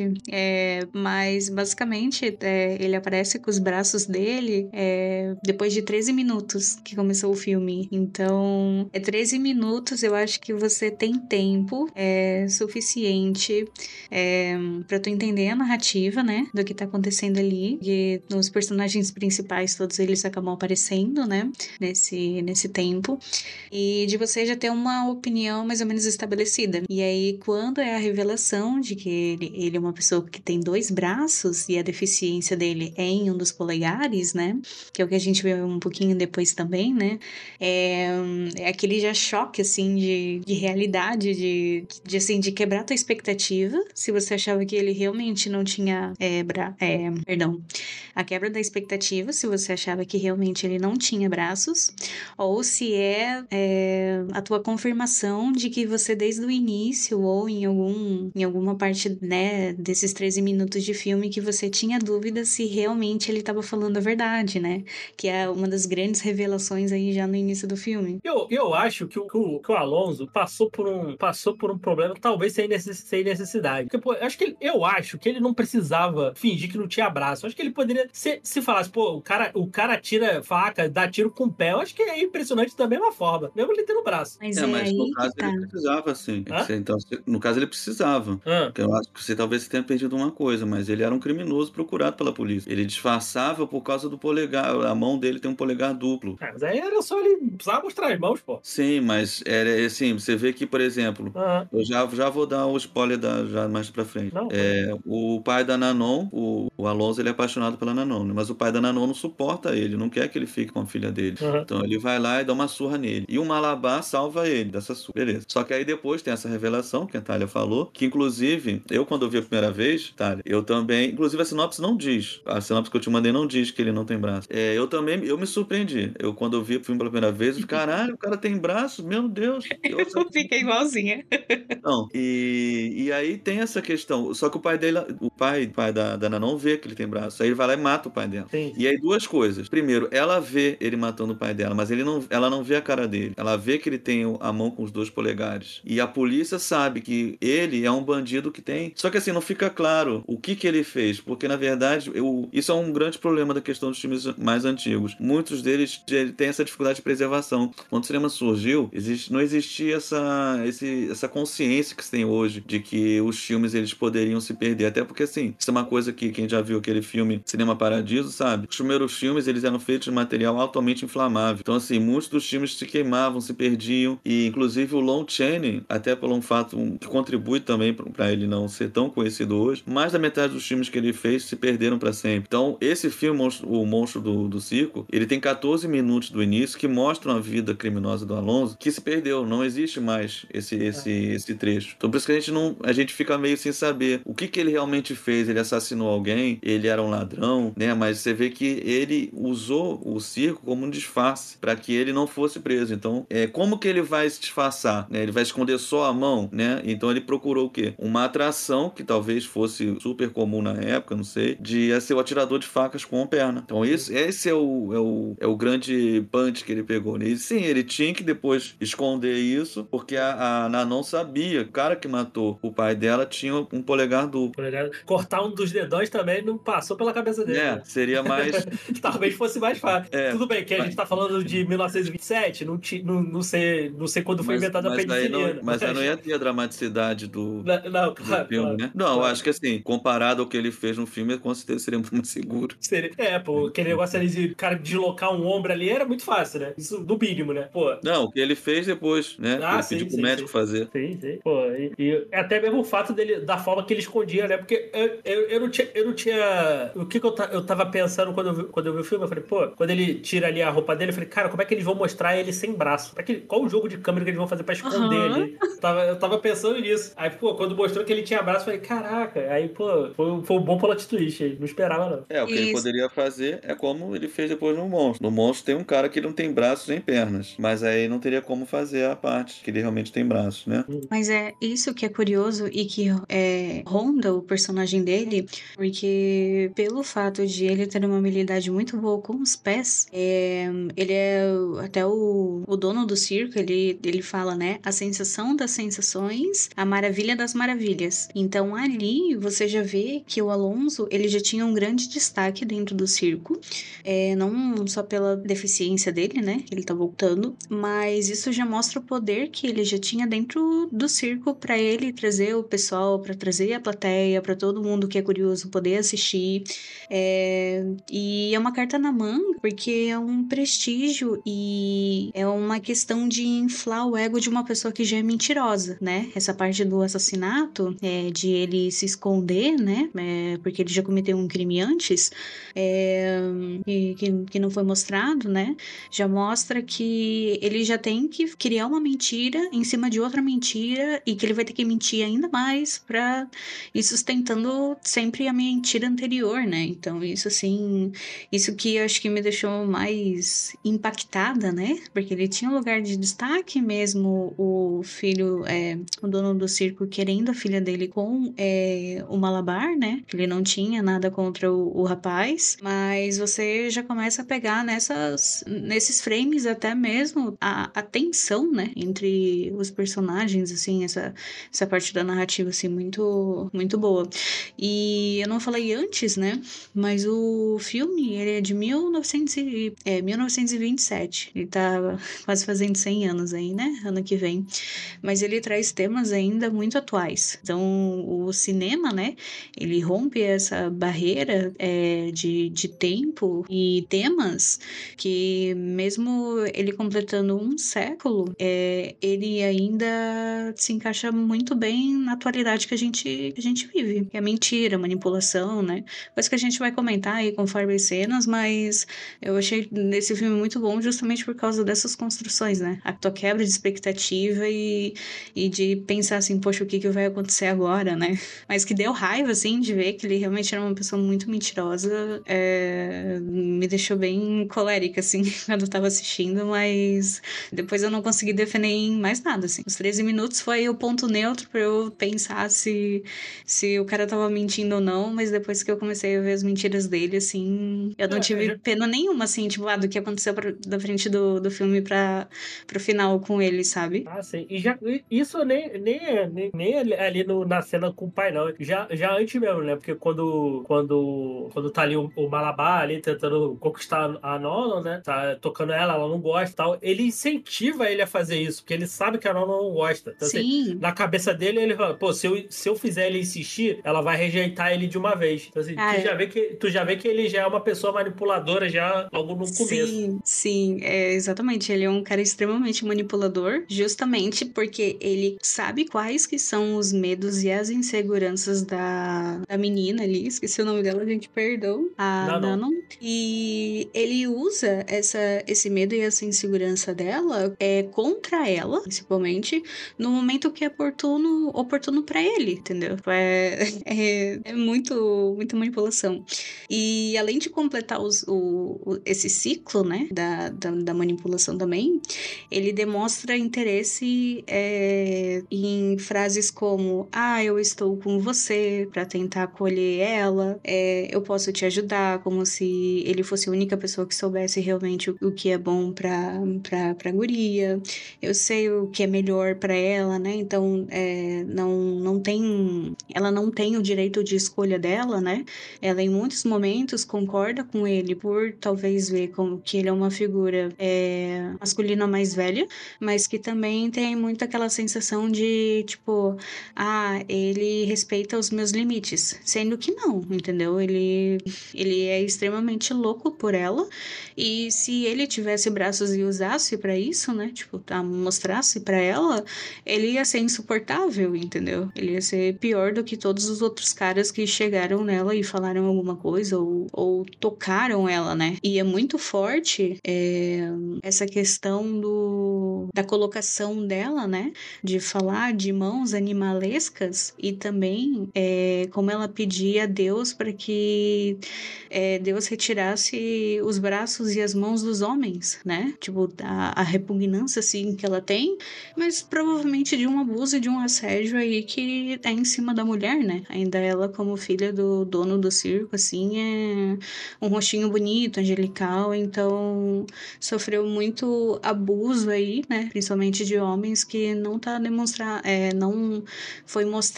spoiler, é, mas basicamente é, ele aparece com os braços dele é, depois de treze minutos que começou o filme. Então, é treze minutos, eu acho que você tem tempo é, suficiente é, pra tu entender a narrativa, né, do que tá acontecendo ali. E os personagens principais, todos eles acabam aparecendo, né, nesse, nesse tempo. E de você já ter uma opinião mais ou menos estabelecida. E aí, quando é a revelação de que ele, ele é uma pessoa que tem dois braços e a deficiência dele é em um dos polegares, né, que é o que a gente vê um pouquinho depois também, né, é, é aquele já choque, assim, de, de realidade, de, de, assim, de quebrar tua expectativa, se você achava que ele realmente não tinha, é, bra... é, perdão, a quebra da expectativa, se você achava que realmente ele não tinha braços, ou se é, é a tua confirmação de que você desde o início ou em, algum, em alguma parte, né, desses treze minutos de filme que você tinha dúvida se realmente ele estava falando a verdade, né? Que é uma das grandes revelações aí já no início do filme. Eu, eu acho que o, que o, que o Alonso passou por um, passou por um problema, talvez sem, necess, sem necessidade. Porque, pô, eu acho que ele, eu acho que ele não precisava fingir que não tinha braço. Eu acho que ele poderia, se, se falasse, pô, o cara, o cara tira faca, dá tiro com o pé, eu acho que é impressionante da mesma forma, mesmo ele tendo braço. Mas É, é, mas aí no que caso tá. ele precisava, sim. Hã? Então, no caso ele precisava. Ah. Porque eu acho que você talvez tenha perdido uma coisa, mas ele era um criminoso procurado pela polícia. Ele disfarçava por causa do polegar. A mão dele tem um polegar duplo. Ah, mas aí era só ele precisava mostrar as mãos, pô. Sim, mas era assim, você vê que, por exemplo, Ah. eu já, já vou dar o spoiler da, já mais pra frente. Não, É, o pai da Nanon, o, o Alonso, ele é apaixonado pela Nanon, né? Mas o pai da Nanon não suporta ele, não quer que ele fique com a filha dele. Uhum. Então ele vai lá e dá uma surra nele. E o Malabar salva ele dessa surra. Beleza. Só que aí depois tem essa revelação que a Thalia falou, que inclusive, eu quando eu vi a primeira vez, Thalia, eu também, inclusive a sinopse não diz, a sinopse que eu te mandei não diz que ele não tem braço. É, eu também, eu me surpreendi. Eu quando eu vi o filme pela primeira vez, eu falei, caralho, o cara tem braço, meu Deus. Eu, Eu fiquei igualzinha. Não, e, e aí tem essa questão. Só que o pai dele, o pai, o pai da, da Nanon vê que ele tem braço. Aí ele vai lá e mata o pai dela. Sim. E aí duas coisas. Primeiro, ela vê ele matando o pai dela, mas ele não, ela não vê a cara dele. Ela vê que ele tem a mão com os dois polegares. E a polícia sabe que ele é um bandido que tem. Só que assim, não fica claro o que que ele fez. Porque na verdade, eu, isso é um grande problema da questão dos filmes mais antigos. Muitos deles têm essa dificuldade de preservação. Quando o cinema surgiu, existe, não existia essa, esse, essa consciência que se tem hoje de que os filmes eles poderiam se perder. Até porque, assim, isso é uma coisa que quem já viu aquele filme Cinema Paradiso, sabe? Os primeiros filmes, eles eram feitos de material altamente inflamável. Então, assim, muitos dos filmes se queimavam, se perdiam. E, inclusive, o Lon Chaney, até por um fato que contribui também para ele não ser tão conhecido hoje, mais da metade dos filmes que ele fez se perderam para sempre. Então, esse filme, O Monstro do, do Circo, ele tem catorze minutos do início que mostram a vida criminosa do Alonso, que se perdeu. Não existe mais esse, esse, esse trecho. Então, por isso que a gente não, a gente fica meio sem saber o que que ele realmente fez. Ele assassinou alguém? Ele era um ladrão, né? Mas você vê que ele usou o circo como um disfarce para que ele não fosse preso. Então, é, como que ele vai se disfarçar? Né? Ele vai esconder só a mão, né? Então ele procurou o quê? Uma atração que talvez fosse super comum na época, não sei, de ser o atirador de facas com a perna. Então esse, esse é, o, é, o, é o grande punch que ele pegou. Né? E sim, ele tinha que depois esconder isso, porque a, a Nanon sabia, o cara que matou o pai dela tinha um polegar duplo. Polegar. Cortar um dos dedões também não passou pela cabeça dele. É, né? seria mais... Talvez fosse mais fácil. É, Tudo bem que a mas... gente tá falando de mil novecentos e vinte e sete, não, ti, não, não, sei, não sei quando foi mas, inventada a mas aí penicilina. não, mas aí não ia ter a dramaticidade do, não, não, do claro, filme, claro, né? Não, claro. eu acho que assim, comparado ao que ele fez no filme, com certeza seria muito mais seguro. Seria, é, pô, aquele negócio ali de cara deslocar um ombro ali era muito fácil, né? Isso do mínimo, né? Pô. Não, o que ele fez depois, né? Ah, ele sim, pediu pro sim, médico sim. fazer. Sim, sim. Pô, e, e até mesmo o fato dele, da forma que ele escondia, né? Porque eu, eu, eu, não, tinha, eu não tinha. O que, que eu, ta, eu tava pensando quando eu, vi, quando eu vi o filme? Eu falei, pô, quando ele tira ali a roupa dele, eu falei, cara, como é que eles vão mostrar ele sem braço? Que, qual o jogo de câmera que eles vão fazer pra esconder Uhum. ele? Eu tava, eu tava pensando nisso. Aí, pô, quando mostrou que ele tinha braço, eu falei, caraca. Aí, pô, foi, foi um bom plot twist aí. Não esperava, não. É, o que ele Isso. poderia fazer é como ele fez depois no Monstro. No Monstro tem um cara que não tem braços nem pernas, mas aí não teria como fazer a parte que ele realmente tem braços, né? Mas é isso que é curioso e que é, ronda o personagem dele, porque pelo fato de ele ter uma habilidade muito boa com os pés, é, ele é até o, o dono do circo, ele, ele fala, né? A sensação das sensações, a maravilha das maravilhas. Então ali ali você já vê que o Alonso, ele já tinha um grande destaque dentro do circo, é, não só pela deficiência dele, né, ele tá voltando, mas isso já mostra o poder que ele já tinha dentro do circo para ele trazer o pessoal, para trazer a plateia, para todo mundo que é curioso poder assistir. É, e é uma carta na manga, porque é um prestígio e é uma questão de inflar o ego de uma pessoa que já é mentirosa, né? Essa parte do assassinato, é, de ele se esconder, né? É, porque ele já cometeu um crime antes, é, que, que, que não foi mostrado, né? Já mostra que ele já tem que criar uma mentira em cima de outra mentira e que ele vai ter que mentir ainda mais pra ir sustentando sempre a mentira anterior, né? Então, isso assim, isso que eu acho que me deixou mais impactada, né? Porque ele tinha um lugar de destaque mesmo, o filho, é, o dono do circo querendo a filha dele com é, o Malabar, né? Ele não tinha nada contra o, o rapaz, mas você já começa a pegar nessas, nesses frames até mesmo a, a tensão, né? Entre os personagens, assim, essa, essa parte da narrativa, assim, muito, muito boa. E eu não falei antes, né? Mas o filme, ele é de mil e novecentos e, é, mil novecentos e vinte e sete. Ele tá quase fazendo cem anos aí, né? Ano que vem. Mas ele traz temas ainda muito atuais. Então, o cinema, né? Ele rompe essa barreira é, de, de tempo e temas que, mesmo ele completando um século, é, ele ainda se encaixa muito bem na atualidade que a gente, que a gente vive. Que é mentira, manipulação, né? Coisa que a gente vai comentar aí conforme as cenas, mas eu achei esse filme muito bom justamente por causa dessas construções, né? A tua quebra de expectativa e, e de pensar assim, poxa, o que, que vai acontecer agora, né? Mas que deu raiva, assim, de ver que ele realmente era uma pessoa muito mentirosa, é... me deixou bem colérica, assim, quando eu tava assistindo, mas depois eu não consegui defender em mais nada, assim. Os treze minutos foi o ponto neutro pra eu pensar se, se o cara tava mentindo ou não, mas depois que eu comecei a ver as mentiras dele, assim, eu não É, tive eu já- pena nenhuma, assim, tipo, ah, do que aconteceu pra, da frente do, do filme pra, pro final com ele, sabe? Ah, sim. E já, e isso nem, nem, é- nem, nem ali ali no, na cena com o pai, não. Já, já antes mesmo, né? Porque quando, quando, quando tá ali o, o Malabar ali tentando conquistar a Nona, né? Tá tocando ela, ela não gosta e tal. Ele incentiva ele a fazer isso, porque ele sabe que a Nona não gosta. Então, assim, Sim. na cabeça dele, ele fala, pô, se eu, se eu fizer ele insistir, ela vai rejeitar ele de uma vez. Então, assim, Ah, tu é. já vê que, tu já vê que ele já é uma pessoa manipuladora já logo no começo. Sim, sim, é, exatamente. Ele é um cara extremamente manipulador, justamente porque ele sabe quais que são os medos e as inseguranças da, da menina ali. Esqueci o nome dela, gente, perdão. A Não, não. Nanon. E ele usa essa, esse medo e essa insegurança dela é, contra ela, principalmente, no momento que é oportuno, oportuno para ele, entendeu? É, é, é muito, muita manipulação. E além de completar os, o, o- esse ciclo, né, da, da, da manipulação também, ele demonstra interesse é, em frases como: ah, eu estou com você para tentar acolher ela, é, eu posso te ajudar, como se ele fosse a única pessoa que soubesse realmente o, o que é bom pra, pra, pra guria. Eu sei o que é melhor pra ela, né? Então, é, não, não tem, ela não tem o direito de escolha dela, né? Ela, em muitos momentos, concorda com ele por talvez ver como que ele é uma figura é, masculina mais velha, mas que também tem muito aquela sensação de, tipo, ah, ele respeita os meus limites, sendo que não, entendeu? Ele, ele é extremamente louco por ela, e se ele tivesse braços e usasse pra isso, né, tipo, tá, mostrasse pra ela, ele ia ser insuportável, entendeu? Ele ia ser pior do que todos os outros caras que chegaram nela e falaram alguma coisa ou, ou tocaram ela, né? E é muito forte é, essa questão do, da colocação dela, né? De falar de mãos animalescas e também é, como ela pedia a Deus para que é, Deus retirasse os braços e as mãos dos homens, né? Tipo, a, a repugnância, assim, que ela tem, mas provavelmente de um abuso e de um assédio aí que é em cima da mulher, né? Ainda ela, como filha do dono do circo, assim, é um rostinho bonito, angelical, então sofreu muito abuso aí, né? Principalmente de homens que não tá demonstrado, é, não foi mostrado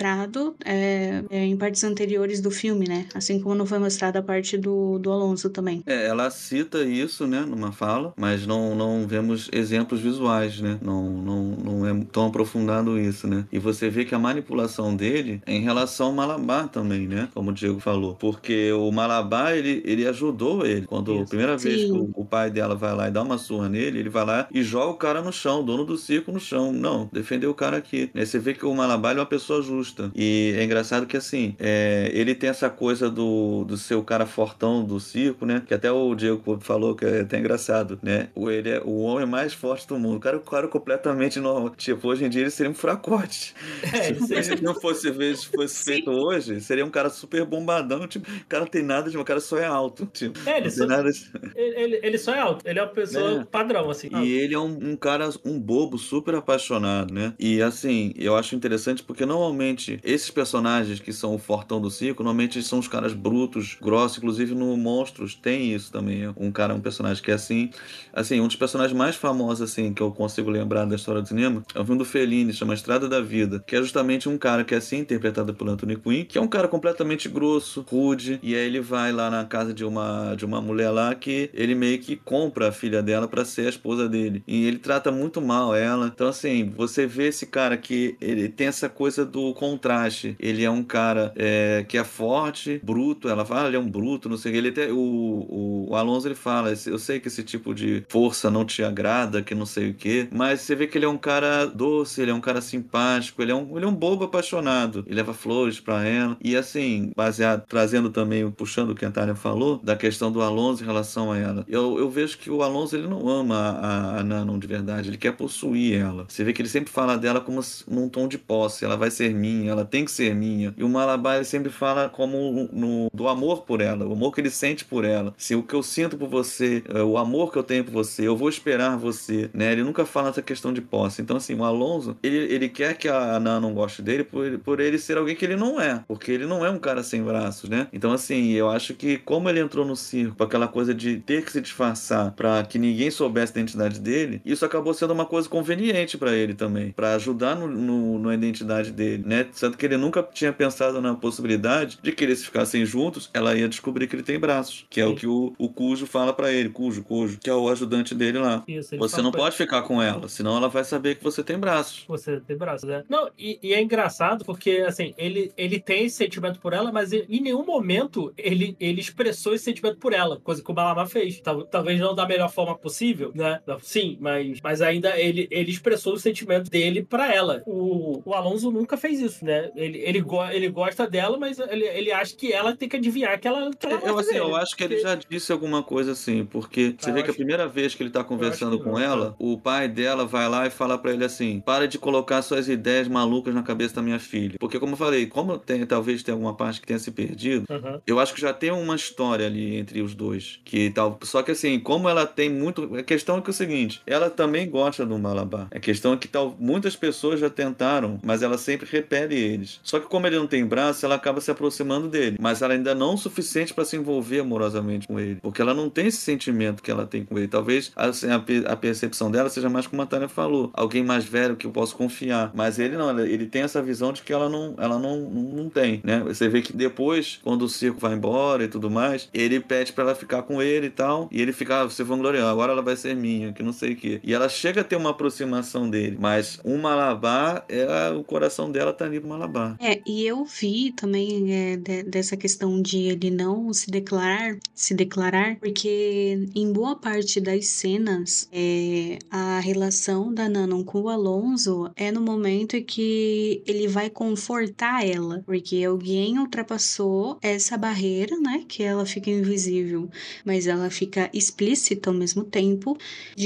mostrado é, é, em partes anteriores do filme, né? Assim como não foi mostrada a parte do, do Alonso também. É, ela cita isso, né, numa fala, mas não, não vemos exemplos visuais, né? Não, não, não é tão aprofundado isso, né? E você vê que a manipulação dele é em relação ao Malabar também, né? Como o Diego falou. Porque o Malabar, ele, ele ajudou ele. Quando a Isso. primeira vez Sim. que o, o pai dela vai lá e dá uma surra nele, ele vai lá e joga o cara no chão, o dono do circo no chão. Não, defendeu o cara aqui. Aí você vê que o Malabar ele é uma pessoa justa. E é engraçado que, assim, é, ele tem essa coisa do, do ser o cara fortão do circo, né? Que até o Diego falou que é até engraçado, né? O, ele é o homem mais forte do mundo. O cara, o cara completamente normal. Tipo, hoje em dia ele seria um fracote. É, Se, seria- se não fosse, vez, fosse feito hoje, seria um cara super bombadão. Tipo, o cara não tem nada de. O cara só é alto. Tipo, É, ele não só- tem nada de... ele, ele- ele só é alto. Ele é uma pessoa É. padrão, assim. E ele é um, um cara, um bobo super apaixonado, né? E assim, eu acho interessante porque normalmente esses personagens que são o fortão do circo, normalmente são os caras brutos, grossos, inclusive no Monstros tem isso também. Um cara, um personagem que é assim. Assim, um dos personagens mais famosos, assim, que eu consigo lembrar da história do cinema, é o filme do Fellini, chama Estrada da Vida, que é justamente um cara que é assim, interpretado pelo Anthony Quinn, que é um cara completamente grosso, rude, e aí ele vai lá na casa de uma, de uma mulher lá que ele meio que compra a filha dela pra ser a esposa dele. E ele trata muito mal ela. Então, assim, você vê esse cara que ele tem essa coisa do contraste. Ele é um cara é, que é forte, bruto. Ela fala, ah, ele é um bruto, não sei o que. Ele até, o, o, o Alonso, ele fala, eu sei que esse tipo de força não te agrada, que não sei o que, mas você vê que ele é um cara doce, ele é um cara simpático, ele é um, ele é um bobo apaixonado. Ele leva flores pra ela. E, assim, baseado, trazendo também, puxando o que a Tânia falou, da questão do Alonso em relação a ela. Eu, eu vejo que o Alonso, ele não ama a, a Nanon de verdade, ele quer possuir ela. Você vê que ele sempre fala dela como num tom de posse, ela vai ser minha, ela tem que ser minha. E o Malabar, ele sempre fala como no, do amor por ela, o amor que ele sente por ela. Se o que eu sinto por você, o amor que eu tenho por você, eu vou esperar você, né? Ele nunca fala essa questão de posse. Então, assim, o Alonso, ele, ele quer que a Nanon goste dele por, por ele ser alguém que ele não é, porque ele não é um cara sem braços, né? Então, assim, eu acho que como ele entrou no circo, aquela coisa de ter que se disfarçar pra que ninguém soubesse a identidade dele, isso acabou sendo uma coisa conveniente pra ele também, pra ajudar no, no, na identidade dele, né? Tanto que ele nunca tinha pensado na possibilidade de que eles ficassem juntos, ela ia descobrir que ele tem braços, que é Sim. o que o, o Cujo fala pra ele, Cujo, Cujo, que é o ajudante dele lá. Isso, ele Você fala não com pode ficar com ela, senão ela vai saber que você tem braços. Você tem braços, né? Não, e, e é engraçado porque, assim, ele, ele tem esse sentimento por ela, mas ele, em nenhum momento ele, ele expressou esse sentimento por ela, coisa que o Malabar fez. Tal, talvez não da melhor forma possível, né? Sim, mas, mas ainda ele, ele expressou o sentimento dele pra ela. O, o Alonso nunca fez isso, né? Ele, ele, go, ele gosta dela, mas ele, ele acha que ela tem que adivinhar que ela, que ela Eu, gosta assim, dele. eu acho que ele Porque- já disse alguma coisa assim, porque você Ah, vê eu que a acho- primeira vez que ele tá conversando que com não, ela, o pai dela vai lá e fala pra ele assim: para de colocar suas ideias malucas na cabeça da minha filha. Porque, como eu falei, como tem, talvez tenha alguma parte que tenha se perdido, Uhum. eu acho que já tem uma história ali entre os dois. Que tal, só que assim, como ela tem muito. A questão é que é o seguinte: ela também gosta do Malabar. A questão é que tal, muitas pessoas já tentaram, mas ela sempre repele eles. Só que como ele não tem braço, ela acaba se aproximando dele. Mas ela ainda não é o suficiente para se envolver amorosamente com ele. Porque ela não tem esse sentimento que ela tem com ele. Talvez assim, a, a percepção dela seja mais como a Tânia falou. Alguém mais velho que eu posso confiar. Mas ele não, ele tem essa visão de que ela não, ela não, não, não tem, né? Você vê que depois, quando o circo vai embora e tudo mais, ele pede para ela ficar com ele e tal. E ele fica, ah, você vangloriando, agora ela vai ser minha, que não sei o quê. E ela chega a ter uma aproximação dele. Mas um Malabar, é, o coração dela tá ali pro Malabar. É, e eu vi também é, de- dessa questão de ele não se declarar, se declarar, porque em boa parte das cenas, é, a relação da Nanon com o Alonso é no momento em que ele vai confortar ela, porque alguém ultrapassou essa barreira, né, que ela fica invisível, mas ela fica explícita ao mesmo tempo, de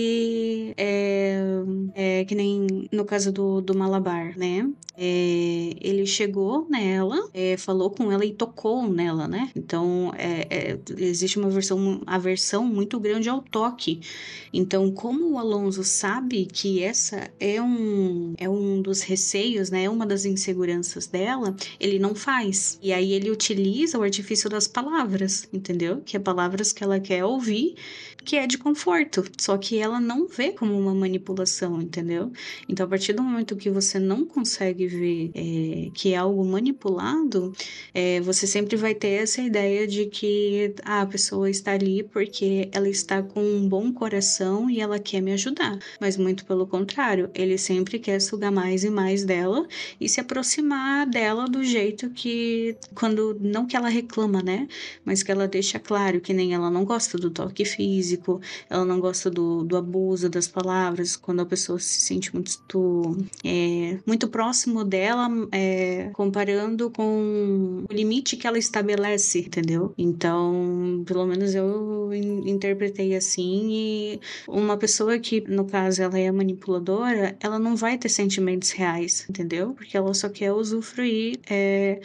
que é, é que nem no caso do, do Malabar, né? É, ele chegou nela, é, falou com ela e tocou nela, né? Então, é, é, existe uma versão, aversão muito grande ao toque. Então, como o Alonso sabe que essa é um, é um dos receios, né? É uma das inseguranças dela, ele não faz. E aí ele utiliza o artifício das palavras, entendeu? Que é palavras que ela quer ouvir, que é de conforto, só que ela não vê como uma manipulação, entendeu? Então, a partir do momento que você não consegue ver é, que é algo manipulado, é, você sempre vai ter essa ideia de que ah, a pessoa está ali porque ela está com um bom coração e ela quer me ajudar. Mas muito pelo contrário, ele sempre quer sugar mais e mais dela e se aproximar dela do jeito que, quando, não que ela reclama, né? Mas que ela deixa claro que nem ela não gosta do toque físico, ela não gosta do, do abuso das palavras, quando a pessoa se sente muito, é, muito próximo dela, é, comparando com o limite que ela estabelece, entendeu? Então, pelo menos eu in- interpretei assim, e uma pessoa que, no caso, ela é manipuladora, ela não vai ter sentimentos reais, entendeu? Porque ela só quer usufruir é,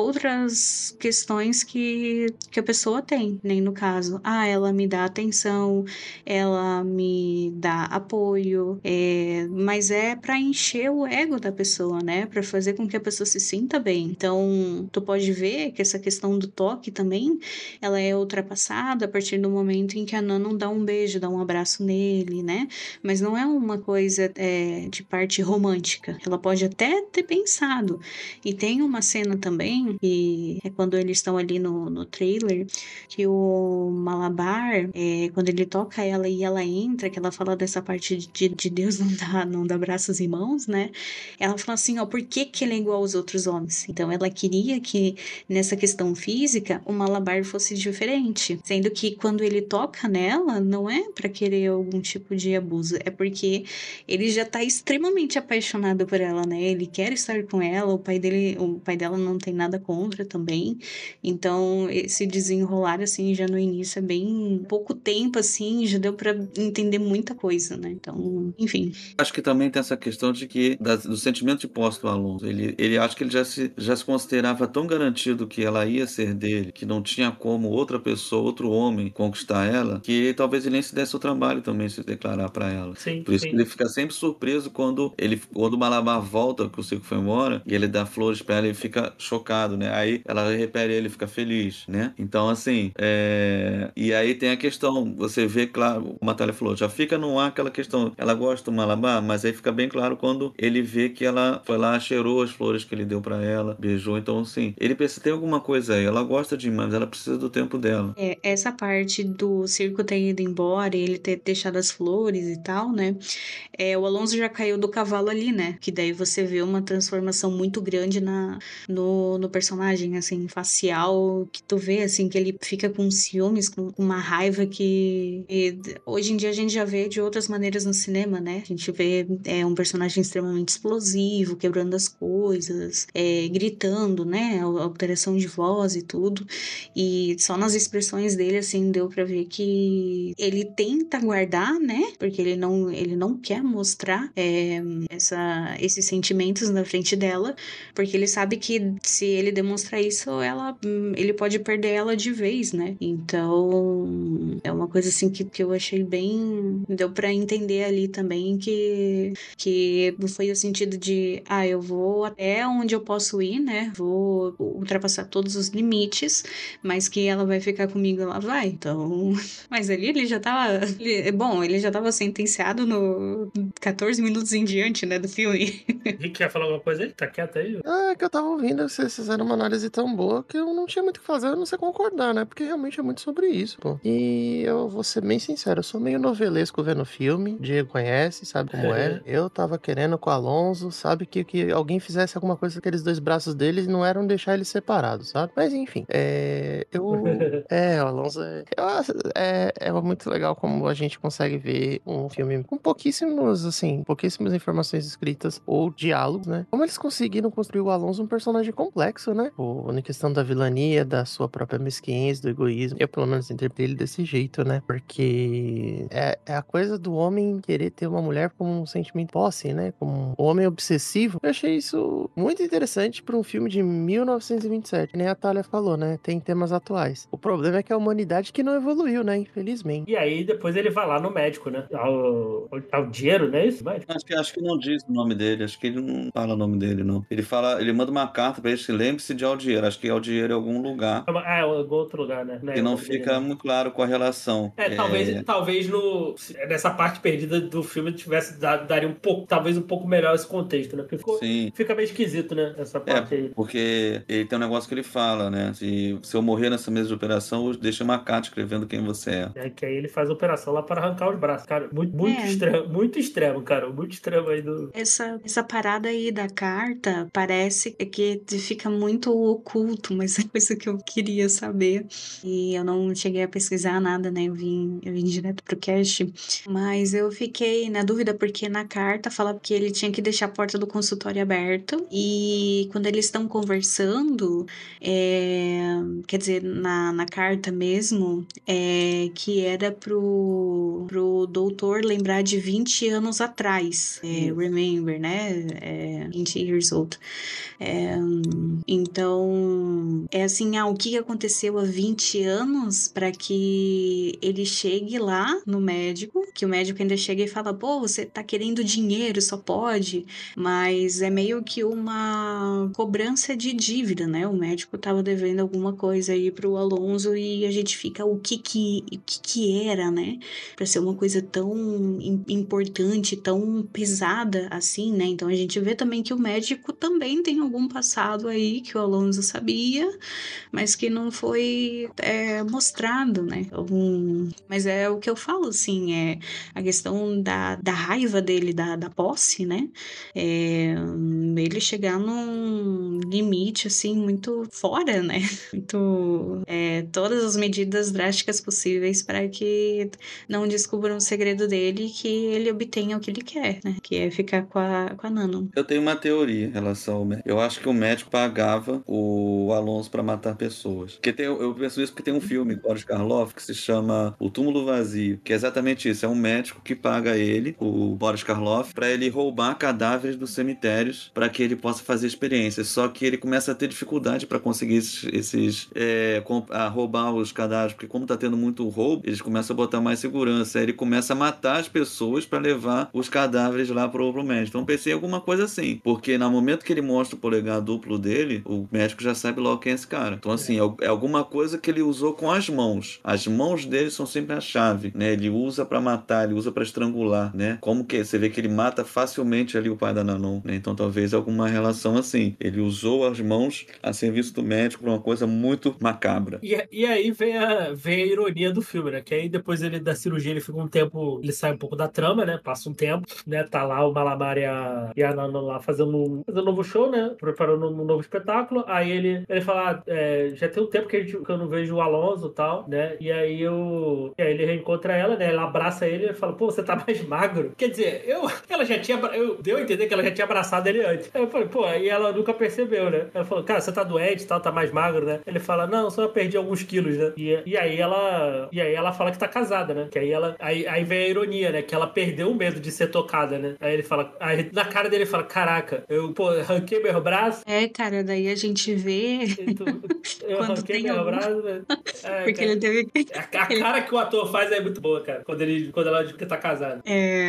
outras questões que, que a pessoa tem, nem no caso, ah, ela me dá atenção, ela me dá apoio, é, mas é pra encher o ego da pessoa, né? Pra fazer com que a pessoa se sinta bem. Então, tu pode ver que essa questão do toque também, ela é ultrapassada a partir do momento em que a Nana dá um beijo, dá um abraço nele, né? Mas não é uma coisa é, de parte romântica. Ela pode até ter pensado. E tem uma cena também, que é quando eles estão ali no, no trailer, que o Malabar, é, quando ele toca ela e ela entra, que ela fala dessa parte de, de Deus não dá, não dá braços e mãos, né? Ela fala assim, ó, por que que ele é igual aos outros homens? Então ela queria que nessa questão física o Malabar fosse diferente, sendo que quando ele toca nela, não é pra querer algum tipo de abuso, é porque ele já tá extremamente apaixonado por ela, né? Ele quer estar com ela, o pai dele, o pai dela não tem nada contra também. Então, esse desenrolar assim já no início é bem pouco tempo assim, já deu pra entender muita coisa, né? Então, enfim. Acho que também tem essa questão de que da- do sentimento de posse do Alonso. Ele, ele acha que ele já se, já se considerava tão garantido que ela ia ser dele, que não tinha como outra pessoa, outro homem conquistar ela, que talvez ele nem se desse o trabalho também se declarar pra ela. Sim, Por isso sim. que ele fica sempre surpreso quando ele, quando o Malabar volta, que o Cico foi embora, e ele dá flores pra ela, ele fica chocado, né? Aí ela repere ele, fica feliz, né? Então, assim, é... e aí tem a questão, você vê, claro, como a Thalia falou, já fica no ar aquela questão, ela gosta do Malabar, mas aí fica bem claro quando ele vê que ela foi lá, cheirou as flores que ele deu pra ela, beijou, então, assim, ele pensa, tem alguma coisa aí, ela gosta de mim, mas ela precisa do tempo dela. É, essa parte do circo ter ido embora e ele ter deixado as flores e tal, né? É, o Alonso já caiu do cavalo ali, né? Que daí você vê uma transformação muito grande na, no, no personagem, assim, facial, que tu vê, assim, que ele fica com ciúmes, com uma raiva que e, hoje em dia a gente já vê de outras maneiras no cinema, né? A gente vê é, um personagem extremamente explosivo, quebrando as coisas, é, gritando, né? Alteração de voz e tudo. E só nas expressões dele, assim, deu pra ver que ele tenta guardar, né? Porque ele não, ele não quer mostrar é, essa, esses sentimentos na frente dela, porque ele sabe que se ele demonstrar isso, ela, ele pode perder ela de vez, né? Então, é uma coisa assim que, que eu achei bem... Deu pra entender ali também que, que foi o sentido de, ah, eu vou até onde eu posso ir, né? Vou ultrapassar todos os limites, mas que ela vai ficar comigo, ela vai. Então, mas ali ele já tava... Ele, bom, ele já tava sentenciado no quatorze minutos em diante, né, do filme. Rick quer falar alguma coisa? Ele tá quieto aí? Ah, é que eu tava ouvindo, vocês fizeram uma análise tão boa que eu não tinha muito o que fazer, a não ser concordar, né? Porque realmente é muito sobre isso, pô. E eu vou ser bem sincero, eu sou meio novelesco vendo o filme, Diego conhece, sabe como é. Eu tava querendo com o Alonso, sabe, que, que alguém fizesse alguma coisa com aqueles dois braços deles e não eram deixar eles separados, sabe? Mas enfim, é... Eu... é, o Alonso é... Eu acho- é... É muito legal como a gente consegue ver um filme com pouquíssimos, assim, pouquíssimas informações escritas ou diálogos, né? Como eles conseguiram construir o Alonso um personagem complexo, né? Pô, na questão da vilania, da sua própria mesquinhez, do egoísmo. Eu, pelo menos, interpretei ele desse jeito, né? Porque é, é a coisa do homem querer ter uma mulher como um sentimento de posse, né? Como um homem obsessivo. Eu achei isso muito interessante para um filme de mil novecentos e vinte e sete. Que nem a Thalia falou, né? Tem temas atuais. O problema é que é a humanidade que não evoluiu, né? Infelizmente. E aí depois ele vai lá no médico, né? Ao, ao dinheiro, não é isso? Médico? Acho que, acho que não diz o nome dele, acho que ele não fala o nome dele, não. Ele fala, ele manda uma carta pra ele, se lembre-se de Aldiero, acho que Aldiero é algum lugar Ah, é algum outro lugar, né? que não é o fica dele, muito claro com a relação. É, É. talvez, talvez no, nessa parte perdida do filme tivesse dado, daria um pouco, talvez um pouco melhor esse contexto, né? Porque ficou, Sim. fica meio esquisito, né? Essa É, parte aí. porque ele tem um negócio que ele fala, né? Se, se eu morrer nessa mesa de operação, deixa uma carta escrevendo quem você é. É, que aí ele faz a operação lá para arrancar os braços. Cara, muito, muito É. extremo, muito extremo, cara. Muito extremo aí do. Essa, essa parada aí da carta parece que fica muito oculto, mas é coisa que eu queria saber. E eu não cheguei a pesquisar nada, né? Eu vim, eu vim direto pro cast. Mas eu fiquei na dúvida porque na carta fala que ele tinha que deixar a porta do consultório aberta. E quando eles estão conversando, é, quer dizer, na, na carta mesmo, é, que era pro, pro doutor lembrar de vinte anos atrás. É, Isso. remember, né? É, vinte years old. É, então, é assim, ah, o que aconteceu há vinte anos para que ele chegue lá no médico, que o médico ainda chega e fala, pô, você tá querendo dinheiro, só pode, mas é meio que uma cobrança de dívida, né? O médico tava devendo alguma coisa aí pro Alonso e a gente fica, o que que, o que, que era, né? Pra ser uma coisa tão importante, tão pesada assim, né? Então a gente vê também que o médico também tem algum passado aí que o Alonso sabia, mas que não foi é, mostrado, né? Algum... Mas é o que eu falo, assim, é a questão da, da raiva dele, da, da posse, né? É, ele chegar num limite, assim, muito fora, né? Muito... É, todas as medidas drásticas possíveis para que não descubram o segredo dele e que ele obtenha o que ele quer, né? Que é ficar com a, com a Nano. Eu tenho uma teoria em relação ao médico. Eu acho que o médico pagava o Alonso pra matar pessoas. Porque tem, eu penso isso porque tem um filme, Boris Karloff, que se chama O Túmulo Vazio, que é exatamente isso. É um médico que paga ele, o Boris Karloff, pra ele roubar cadáveres dos cemitérios para que ele possa fazer experiências. Só que ele começa a ter dificuldade para conseguir esses, esses é, a roubar os cadáveres, porque como tá tendo muito roubo, eles começam a botar mais segurança. Aí ele começa a matar as pessoas para levar os cadáveres lá pro, pro médico. Então pensei em alguma coisa assim, porque no momento que ele mostra o polegar duplo dele, o médico já sabe logo quem é esse cara. Então assim, é, é alguma coisa que ele usou com as mãos. As mãos dele são sempre a chave, né? Ele usa para matar, ele usa para estrangular, né? Como que você vê que ele mata facilmente ali o pai da Nanon, né? Então talvez alguma relação assim. Ele usou as mãos a serviço do médico para uma coisa muito macabra. E, e aí vem a, vem a ironia do filme, né? Que aí depois ele da cirurgia ele fica um tempo, ele sai um pouco da trama, né? Passa um tempo, né? Tá lá o Malamar e a, e a Nana lá fazendo, fazendo um novo show, né? Preparando um novo espetáculo. Aí ele, ele fala, ah, é, já tem um tempo que, a gente, que eu não vejo o Alonso e tal, né? E aí, eu, e aí ele reencontra ela, né? Ela abraça ele e fala, pô, você tá mais magro. Quer dizer, eu, ela já tinha, eu deu a entender que ela já tinha abraçado ele antes. Aí eu falei, pô, aí ela nunca percebeu, né? Ela falou, cara, você tá doente e tal, tá mais magro, né? Ele fala, não, só perdi alguns quilos, né? E, e aí ela, e aí ela fala que tá casada, né? Que aí ela, aí, aí vem a ironia, né? Que ela perdeu o medo de ser tocada, né? Aí ele fala, aí na cara dele ele fala, caraca, eu, pô, arranquei meu braço. É, cara, daí a gente vê Eu quando arranquei tem meu algum... braço, né? É, Porque cara, ele teve... a, a cara que o ator faz é muito boa, cara. Quando, ele, quando ela diz que tá casado. É,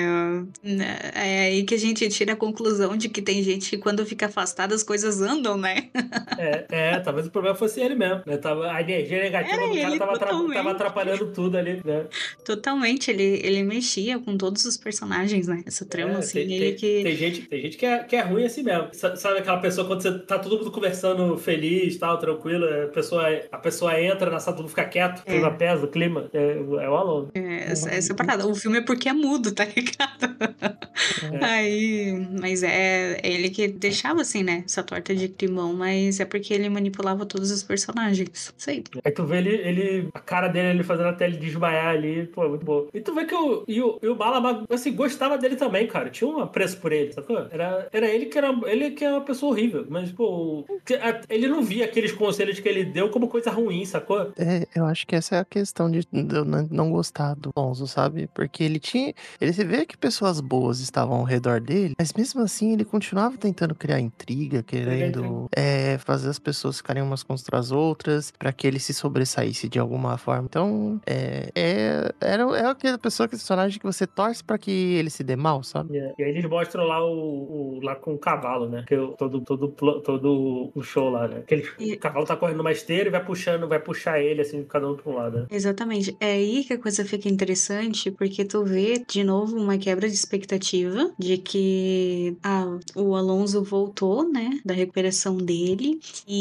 é aí que a gente tira a conclusão de que tem gente que quando fica afastada as coisas andam, né? É, é, talvez o problema fosse ele mesmo, né? Tava, a energia negativa Era do cara ele, tava, atra- totalmente. tava atrapalhando tudo ali, né? Totalmente, ele, ele mexia com todos os personagens, né? Essa trama, É, assim, tem, ele tem, que... tem gente, tem gente que, é, que é ruim assim mesmo. Sa- Sabe aquela pessoa quando você tá todo mundo conversando feliz, tal, tranquilo, a pessoa, a pessoa entra na sala, todo mundo fica quieto, É. clima pesa, o clima, é, é o Alonso. É, essa, essa parada. O filme é porque é mudo, tá ligado? É. Aí, mas é ele que deixava assim, né? Essa torta de climão, mas é porque ele manipulava todos os personagens. Isso aí. Aí tu vê ele, ele, a cara dele, ele fazendo até ele desmaiar ali, pô, muito bom. E tu vê que o, e o, e o Malamar, assim, gostava dele também, cara. Tinha um apreço por ele, sacou? Era, era ele que era, ele que é uma pessoa horrível, mas, pô, ele não via aqueles conselhos que ele deu como coisa ruim, sacou? É, eu acho que essa é a questão de de eu não não gostar do Alonso, sabe? Porque ele tinha. Ele se vê que pessoas boas estavam ao redor redor dele, mas mesmo assim ele continuava tentando criar intriga, querendo é, fazer as pessoas ficarem umas contra as outras, pra que ele se sobressaísse de alguma forma. Então, é, é, era, é aquela pessoa, aquele personagem que você torce pra que ele se dê mal, sabe? Yeah. E aí eles mostram lá o, o lá com o cavalo, né? Que eu, todo, todo, todo o show lá, né? Que ele, E- o cavalo tá correndo numa esteira e vai puxando, vai puxar ele, assim, cada um pra um lado, né? Exatamente. É aí que a coisa fica interessante, porque tu vê de novo uma quebra de expectativa de que ah, o Alonso voltou, né, da recuperação dele,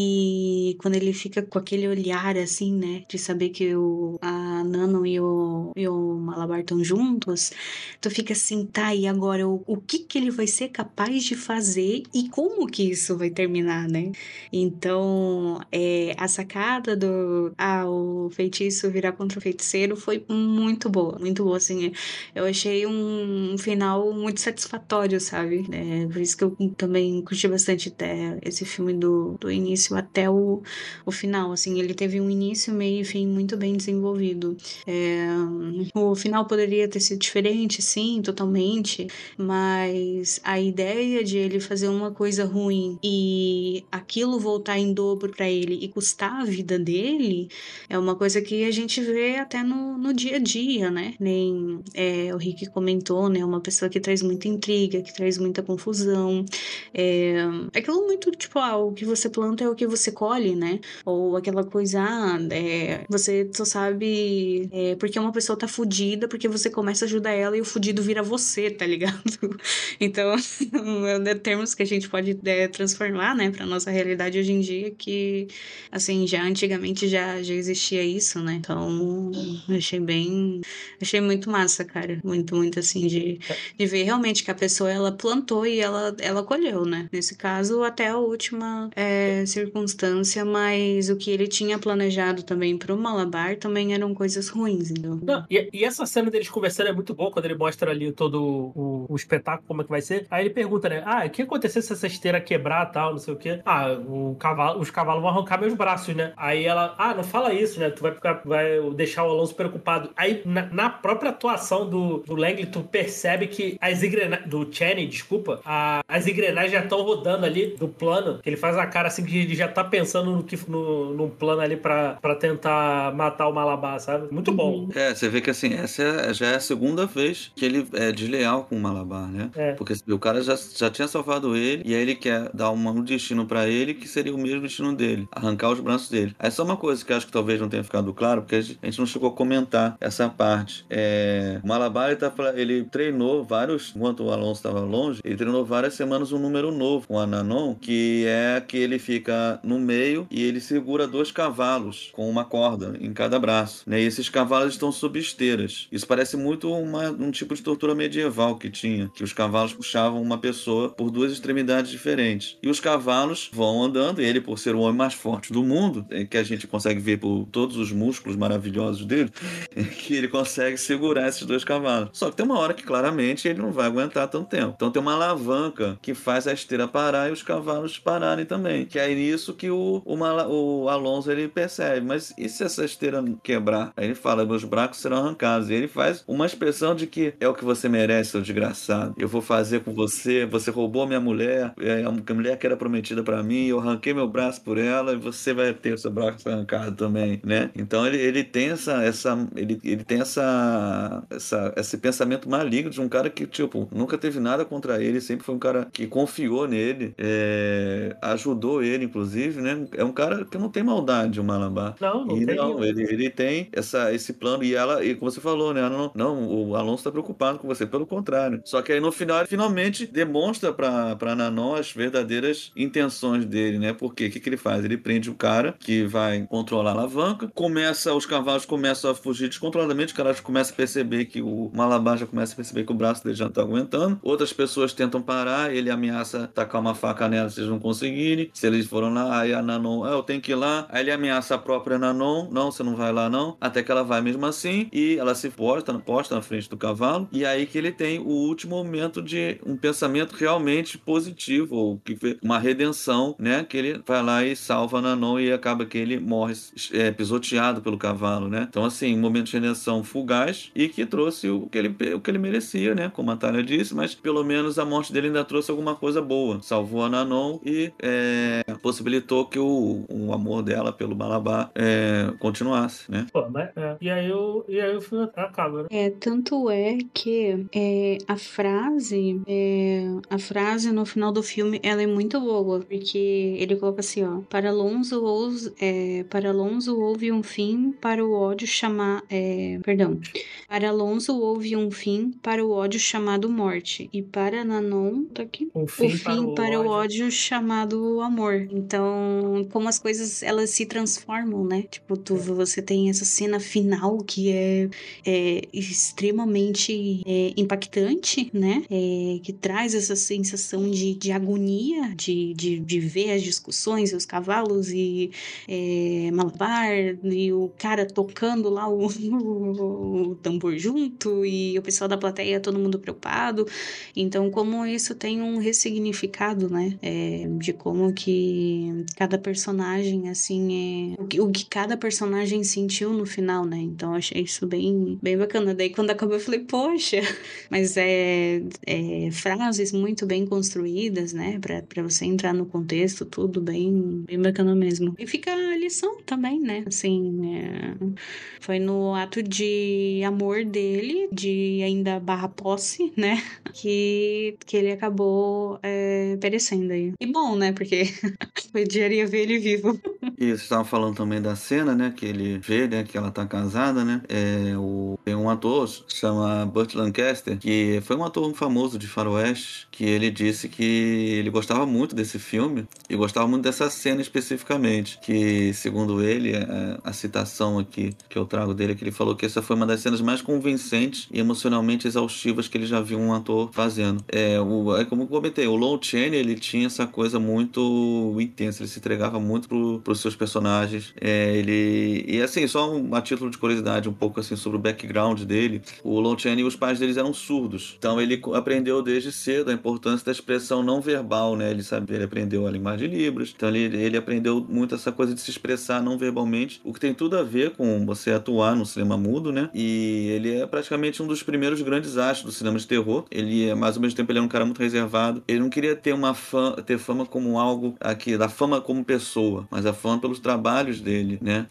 e quando ele fica com aquele olhar assim, né, de saber que o, a Nano e o, e o Malabar estão juntos, tu fica assim, tá, e agora o, o que que ele vai ser capaz de fazer e como que isso vai terminar, né? Então, é, a sacada do ah, o feitiço virar contra o feiticeiro foi muito boa, muito boa, assim. Eu achei um, um final muito satisfatório, sabe? É, por isso que eu também curti bastante até esse filme do, do início até o, o final, assim. Ele teve um início, meio e fim muito bem desenvolvido. É, o final poderia ter sido diferente, sim, totalmente, mas a ideia de ele fazer uma coisa ruim e aquilo voltar em dobro pra ele e custar a vida dele é uma coisa que a gente vê até no, no dia a dia, né? Nem é, o Rick comentou, né? Uma pessoa que traz muita intriga, que traz muita confusão. É, é aquilo muito tipo, ah, o que você planta é o que você colhe, né? Ou aquela coisa, ah, é, você só sabe é, porque uma pessoa tá fudida, porque você começa a ajudar ela e o fudido vira você, tá ligado? Então, é termos que a gente pode é, transformar, né, pra nossa realidade hoje em dia, que, assim, já antigamente já, já existia isso, né? Então, eu achei bem... Achei muito massa, cara. Muito, muito, assim, de, de ver realmente que a pessoa, ela plantou e ela, ela colheu, né? Nesse caso, até a última é, circunstância, mas o que ele tinha planejado também pro Malabar também eram coisas ruins, então... Não, e, e essa cena deles conversando é muito boa, quando ele mostra ali todo o, o espetáculo, como é que vai ser. Aí ele pergunta, né? Ah, o que aconteceu se essa esteira quebrar e tal, não sei o quê? Ah, o cavalo, os cavalos vão arrancar meus braços, né? Aí ela, ah, não fala isso, né? Tu vai, ficar, vai deixar o Alonso preocupado. Aí, na, na própria atuação do, do Langley, tu percebe que as engrenagens... Do Channing, desculpa. A, as engrenagens já estão rodando ali do plano. Que ele faz a cara assim que ele já tá pensando no, que, no, num plano ali pra, pra tentar matar o Malabar, sabe? Muito bom. É, você vê que assim, essa é- já é a segunda vez que ele é desleal com o Malabar, né? É. Porque o cara já, já tinha salvado ele e aí ele quer dar uma- um destino pra ele que seria o mesmo destino dele, arrancar os braços dele. Essa é uma coisa que eu acho que talvez não tenha ficado claro, porque a gente a gente não chegou a comentar essa parte. É, o Malabar, ele, tá, fala- ele treinou vários, enquanto o Alonso estava longe, ele treinou várias semanas um número novo com a Nanon, que é que ele fica no meio e ele segura dois cavalos com uma corda em cada braço, né? E esses cavalos estão sob esteiras. Isso parece muito uma, um tipo de tortura medieval que tinha, que os cavalos puxavam uma pessoa por duas extremidades diferentes. E os cavalos vão andando, e ele, por ser o homem mais forte do mundo, que a gente consegue ver por todos os músculos maravilhosos dele, que ele consegue segurar esses dois cavalos. Só que tem uma hora que claramente ele não vai aguentar tanto tempo. Então tem uma alavanca que faz a esteira parar e os cavalos pararem também. Que é nisso que o, o, Mala, o Alonso ele percebe. Mas e se essa esteira quebrar? Aí ele fala, meus braços serão arrancados. E ele faz uma expressão de que é o que você merece, seu desgraçado. Eu vou fazer com você. Você roubou minha mulher. A mulher que era prometida pra mim. Eu arranquei meu braço por ela e você vai ter o seu braço arrancado também, né? Então ele, ele tem essa, essa ele, ele tem essa, essa esse pensamento maligno de um cara que, tipo, nunca teve nada contra ele, sempre foi um cara que confiou nele, é, ajudou ele, inclusive, né? É um cara que não tem maldade, o Malabar. Não, não e tem. não, ele, ele tem essa, esse plano, e ela, e como você falou, né? Não, não, o Alonso tá preocupado com você, pelo contrário. Só que aí no final ele finalmente demonstra pra, pra Nanon as verdadeiras intenções dele, né? Porque o que, que ele faz? Ele prende o cara que vai controlar a alavanca, começa, os cavalos começam a fugir descontroladamente, o cara começa a perceber que o Malabar já começa a perceber que o braço dele já não tá aguentando. Outras pessoas tentam parar, ele ameaça tacar uma faca nela se eles não conseguirem. Se eles foram lá, aí a Nanon, ah, eu tenho que ir lá. Aí ele ameaça a própria Nanon, não, você não vai lá não. Até que ela vai mesmo assim e ela se posta, posta na frente do cavalo. E aí que ele tem o último momento de de um pensamento realmente positivo, ou que foi uma redenção, né? Que ele vai lá e salva Nanon e acaba que ele morre é, pisoteado pelo cavalo, né? Então, assim, um momento de redenção fugaz e que trouxe o que ele, o que ele merecia, né? Como a Thalia disse, mas pelo menos a morte dele ainda trouxe alguma coisa boa. Salvou a Nanon e é, possibilitou que o, o amor dela pelo Malabar é, continuasse, né? Pô, mas, é. E aí o, e aí o filme acaba, né? É, tanto é que é, a frase, é, a frase no final do filme, ela é muito boa, porque ele coloca assim, ó, para Alonso, houve, é, para Alonso houve um fim para o ódio chamar, é, perdão, para Alonso houve um fim para o ódio chamado morte, e para Nanon, tá aqui, Um o fim, fim para o para o ódio. ódio chamado amor. Então, como as coisas, elas se transformam, né? Tipo, tu, você tem essa cena final que é É, extremamente é, impactante, né? É, que traz essa sensação de, de agonia, de, de, de ver as discussões, os cavalos e é, Malabar, e o cara tocando lá o, o, o tambor junto, e o pessoal da plateia, todo mundo preocupado. Então, como isso tem um ressignificado, né? É, de como que cada personagem, assim, é... O que, o que cada personagem sentiu no final, né? Então, eu achei isso bem, bem bacana. Daí, quando acabou, eu falei, poxa, mas é, é frases muito bem construídas, né? Pra, pra você entrar no contexto, tudo bem, bem bacana mesmo. E fica a lição também, né? Assim, é, foi no ato de amor dele, de ainda barra posse, né? Que, que ele acabou é, perecendo aí. E bom, né? Porque eu odiaria ver ele vivo. E vocês estavam falando também da cena, né? Que ele vê, né? Que ela tá casada, né? É, o, tem um ator, chama Burt Lancaster, que foi um ator famoso de faroeste, que ele disse que ele gostava muito desse filme e gostava muito dessa cena especificamente, que segundo ele, a, a citação aqui que eu trago dele, é que ele falou que essa foi uma das cenas mais convincentes e emocionalmente exaustivas que ele já viu um ator fazendo. É, o, é como eu comentei, o Lon Chaney, ele tinha essa coisa muito intensa, ele se entregava muito pro, pros seus personagens. É, ele... E assim, só um, a título de curiosidade, um pouco assim sobre o background dele, o Lon Chaney, os pais deles eram surdos. Então ele aprendeu desde cedo a importância da expressão não verbal, né? Ele sabe, ele aprendeu a linguagem de Libras. Então ele, ele aprendeu muito essa coisa de se expressar não verbalmente, o que tem tudo a ver com você atuar no cinema mudo, né? E ele é praticamente um dos primeiros grandes astros do cinema de terror. Ele é, mas ao mesmo tempo, ele é um cara muito reservado. Ele não queria ter uma fama, ter fama como algo aqui, da fama como pessoa, mas a fama pelos trabalhos dele, né?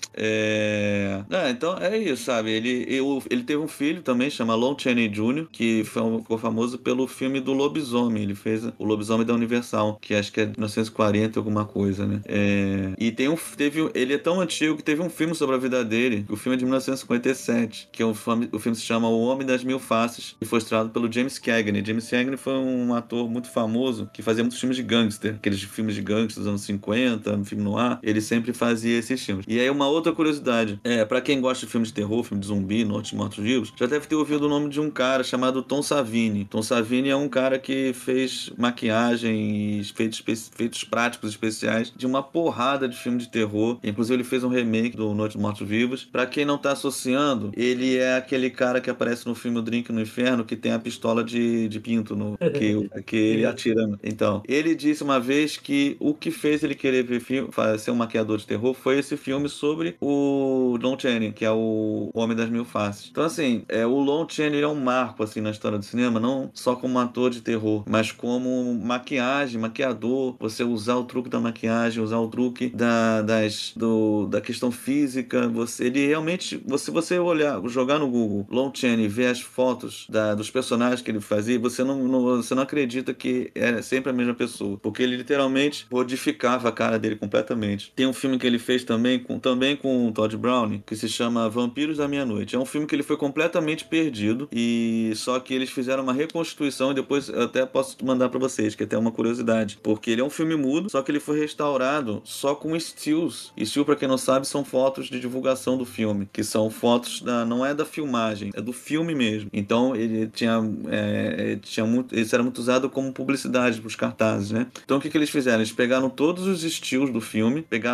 É... Ah, então é isso, sabe? Ele, eu, ele teve um filho também, chama Lon Chaney Júnior, que foi, ficou famoso pelo filme do Lobisomem. Ele fez o Lobisomem da Universal, que acho que é de mil novecentos e quarenta, alguma coisa, né? É... E tem um, teve, ele é tão antigo que teve um filme sobre a vida dele. O filme é de mil novecentos e cinquenta e sete, que é um filme, o filme se chama O Homem das Mil Faces, e foi estrelado pelo James Cagney. James Cagney foi um ator muito famoso que fazia muitos filmes de gangster, aqueles filmes de gangster dos anos cinquenta, um filme no ar. Ele sempre fazia esses filmes. E aí uma outra curiosidade, é, pra quem gosta de filmes de terror, filme de zumbi, Noites de Mortos-Vivos, já deve ter ouvido o nome de um cara chamado Tom Savini. Tom Savini é um cara que fez maquiagem e efeitos, efeitos práticos especiais de uma porrada de filme de terror. Inclusive ele fez um remake do Noites de Mortos-Vivos. Pra quem não tá associando, ele é aquele cara que aparece no filme O Drink no Inferno, que tem a pistola de, de pinto no, que, que ele atira. Então, ele disse uma vez que o que fez ele querer ver filme, ser um maquiador de terror foi esse filme sobre o Lon Chaney, que é o Homem das Mil Faces. Então, assim, é, o Lon Chaney é um marco assim, na história do cinema, não só como ator de terror, mas como maquiagem, maquiador, você usar o truque da maquiagem, usar o truque da, das, do, da questão física. Você, ele realmente, se você olhar, jogar no Google Lon Chaney, ver as fotos da, dos personagens que ele fazia, você não, não, você não acredita que era sempre a mesma pessoa, porque ele literalmente modificava a cara dele completamente. Tem um filme que ele fez também com, também com o Todd Browning, que se chama Vampiros da Meia-Noite. É um filme que ele foi completamente perdido, e só que eles fizeram uma reconstituição, e depois eu até posso mandar pra vocês, que é até uma curiosidade, porque ele é um filme mudo, só que ele foi restaurado só com stills. E still, pra quem não sabe, são fotos de divulgação do filme, que são fotos da, não é da filmagem, é do filme mesmo. Então ele tinha, é, tinha muito, isso era muito usado como publicidade pros cartazes, né? Então o que que eles fizeram? Eles pegaram todos os stills do filme, pegaram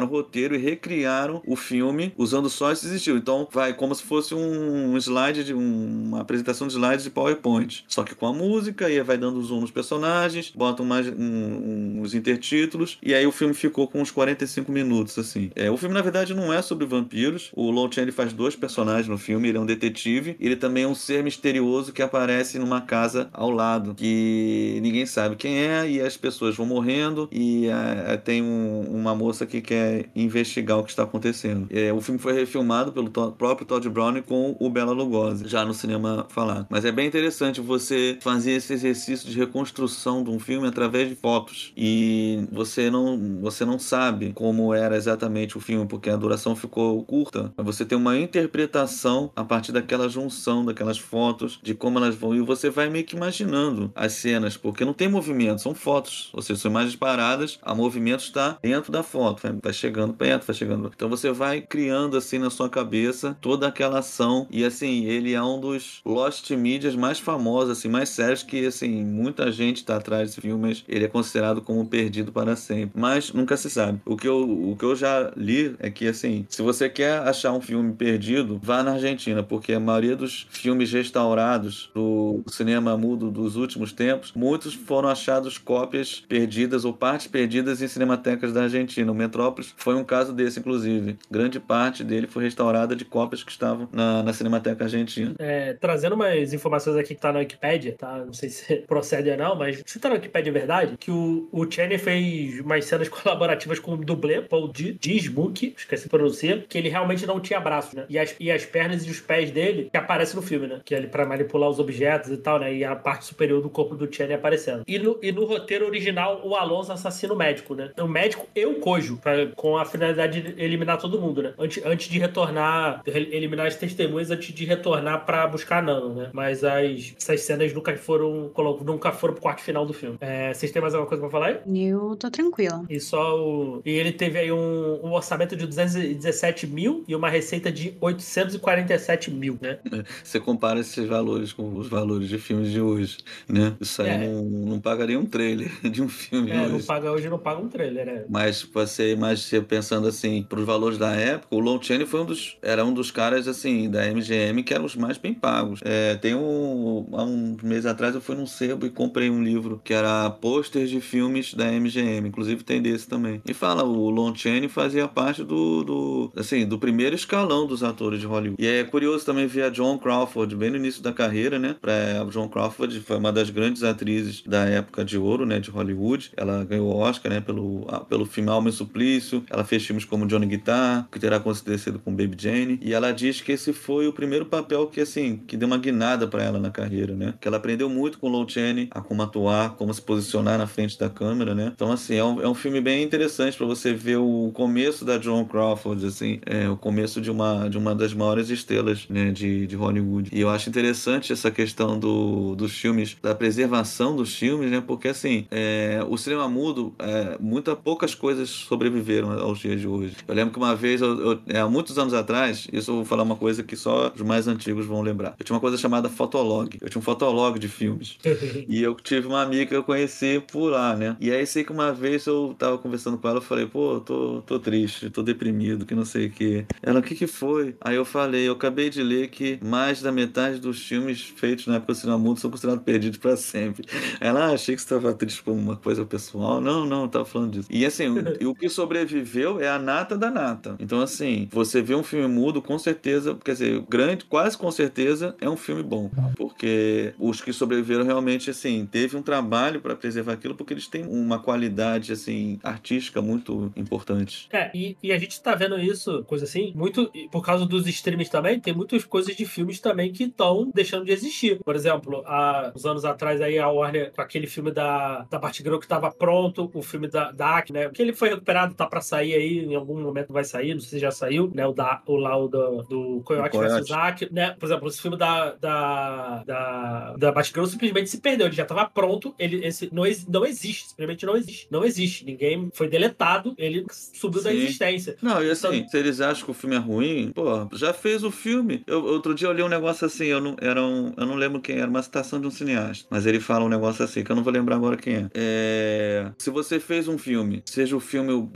roteiro e recriaram o filme usando só esses estilos. Então vai como se fosse um slide, de um, uma apresentação de slides de PowerPoint. Só que com a música, e aí vai dando zoom nos personagens, botam mais um, um, uns intertítulos, e aí o filme ficou com uns quarenta e cinco minutos, assim. É, o filme, na verdade, não é sobre vampiros. O Lon Chaney faz dois personagens no filme. Ele é um detetive, ele também é um ser misterioso que aparece numa casa ao lado, que ninguém sabe quem é, e as pessoas vão morrendo, e é, tem um, uma moça que quer investigar o que está acontecendo. É, o filme foi refilmado pelo to- próprio Todd Browning com o Bela Lugosi, já no cinema falado. Mas é bem interessante você fazer esse exercício de reconstrução de um filme através de fotos, e você não, você não sabe como era exatamente o filme, porque a duração ficou curta, mas você tem uma interpretação a partir daquela junção, daquelas fotos, de como elas vão, e você vai meio que imaginando as cenas, porque não tem movimento, são fotos, ou seja, são imagens paradas, o movimento está dentro da foto, vai, vai chegando perto, vai chegando, então você vai criando assim na sua cabeça toda aquela ação, e assim, ele é um dos Lost Medias mais famosos, assim, mais sérios, que assim, muita gente está atrás desse filme, mas ele é considerado como perdido para sempre, mas nunca se sabe. O que eu, o que eu já li é que assim, se você quer achar um filme perdido, vá na Argentina, porque a maioria dos filmes restaurados do cinema mudo dos últimos tempos, muitos foram achados cópias perdidas ou partes perdidas em cinematecas da Argentina. O Metrópolis foi um caso desse, inclusive. Grande parte dele foi restaurada de cópias que estavam na, na Cinemateca Argentina. É, trazendo umas informações aqui que tá na Wikipédia, tá? Não sei se procede ou não, mas se tá na Wikipédia é verdade, que o, o Chaney fez umas cenas colaborativas com o dublê, Paul Dismuke, esqueci de pronunciar, que ele realmente não tinha braços, né? E as, e as pernas e os pés dele que aparecem no filme, né? Que é ele pra manipular os objetos e tal, né? E a parte superior do corpo do Chaney aparecendo. E no, e no roteiro original, o Alonso assassina o médico, né? O médico e o Kojo, pra, com a finalidade de eliminar todo mundo, né? Antes, antes de retornar, eliminar as testemunhas antes de retornar pra buscar a Nano, né? Mas as, essas cenas nunca foram, nunca foram pro quarto final do filme. É, vocês têm mais alguma coisa pra falar aí? Eu tô tranquila. E só o... E ele teve aí um, um orçamento de duzentos e dezessete mil e uma receita de oitocentos e quarenta e sete mil, né? Você compara esses valores com os valores de filmes de hoje, né? Isso aí É. não, não pagaria um trailer de um filme É, hoje. não paga hoje, não paga um trailer, né? Mas você imagina, pensando assim, pros valores da época, o Lon Chaney foi um dos, era um dos caras, assim, da M G M que eram os mais bem pagos. É, tem um, há uns meses atrás eu fui num sebo e comprei um livro que era pôster de filmes da M G M, inclusive tem desse também. E fala, o Lon Chaney fazia parte do, do, assim, do primeiro escalão dos atores de Hollywood. E é curioso também ver a Joan Crawford bem no início da carreira, né? Pra, a Joan Crawford foi uma das grandes atrizes da época de ouro, né, de Hollywood. Ela ganhou o Oscar, né, pelo, pelo filme Alma e Suplício. Ela fez filmes como Johnny Guitar, que terá acontecido com Baby Jane. E ela diz que esse foi o primeiro papel que, assim, que deu uma guinada pra ela na carreira, né? Que ela aprendeu muito com o Lon Chaney a como atuar, como se posicionar na frente da câmera, né? Então, assim, é um, é um filme bem interessante pra você ver o começo da Joan Crawford, assim, é o começo de uma, de uma das maiores estrelas, né, de, de Hollywood. E eu acho interessante essa questão do, dos filmes, da preservação dos filmes, né? Porque, assim, é, o cinema mudo, é, muita, poucas coisas sobreviveram aos dias de hoje. Eu lembro que uma vez, eu, eu, é, há muitos anos atrás, isso eu vou falar uma coisa que só os mais antigos vão lembrar. Eu tinha uma coisa chamada Fotolog. Eu tinha um Fotolog de filmes. E eu tive uma amiga que eu conheci por lá, né? E aí sei que uma vez eu tava conversando com ela, eu falei, pô, tô, tô triste, tô deprimido, que não sei o que. Ela, o que que foi? Aí eu falei, eu acabei de ler que mais da metade dos filmes feitos na época do cinema mudo são considerados perdidos pra sempre. Ela, ah, achei que você tava triste por uma coisa pessoal. Não, não, eu tava falando disso. E assim, o, o que sobreviveu é a nata da nata. Então assim, você vê um filme mudo, com certeza, quer dizer, grande, quase com certeza, é um filme bom. Porque os que sobreviveram realmente, assim, teve um trabalho pra preservar aquilo, porque eles têm uma qualidade, assim, artística muito importante. É, e, e a gente tá vendo isso, coisa assim, muito por causa dos streams também, tem muitas coisas de filmes também que estão deixando de existir. Por exemplo, há uns anos atrás aí a Warner, com aquele filme da, da Batgirl que tava pronto, o filme da, da Aki, né, que ele foi recuperado, tá pra sair aí, em algum momento vai sair, não sei se já saiu, né, o, da, o lá o do, do Coyote versus Aki, né, por exemplo, esse filme da, da, da, da Batgirl simplesmente se perdeu, ele já tava pronto, ele, esse, não, não existe, simplesmente não existe, não existe, ninguém, foi deletado, ele subiu da Sim. existência. Não, e assim, Então, se eles acham que o filme é ruim, pô, já fez o filme. Eu, outro dia eu li um negócio assim, eu não, era um, eu não lembro quem era, uma citação de um cineasta, mas ele fala um negócio assim, que eu não vou lembrar agora quem é. É, se você fez um filme, seja o filme bom ou seja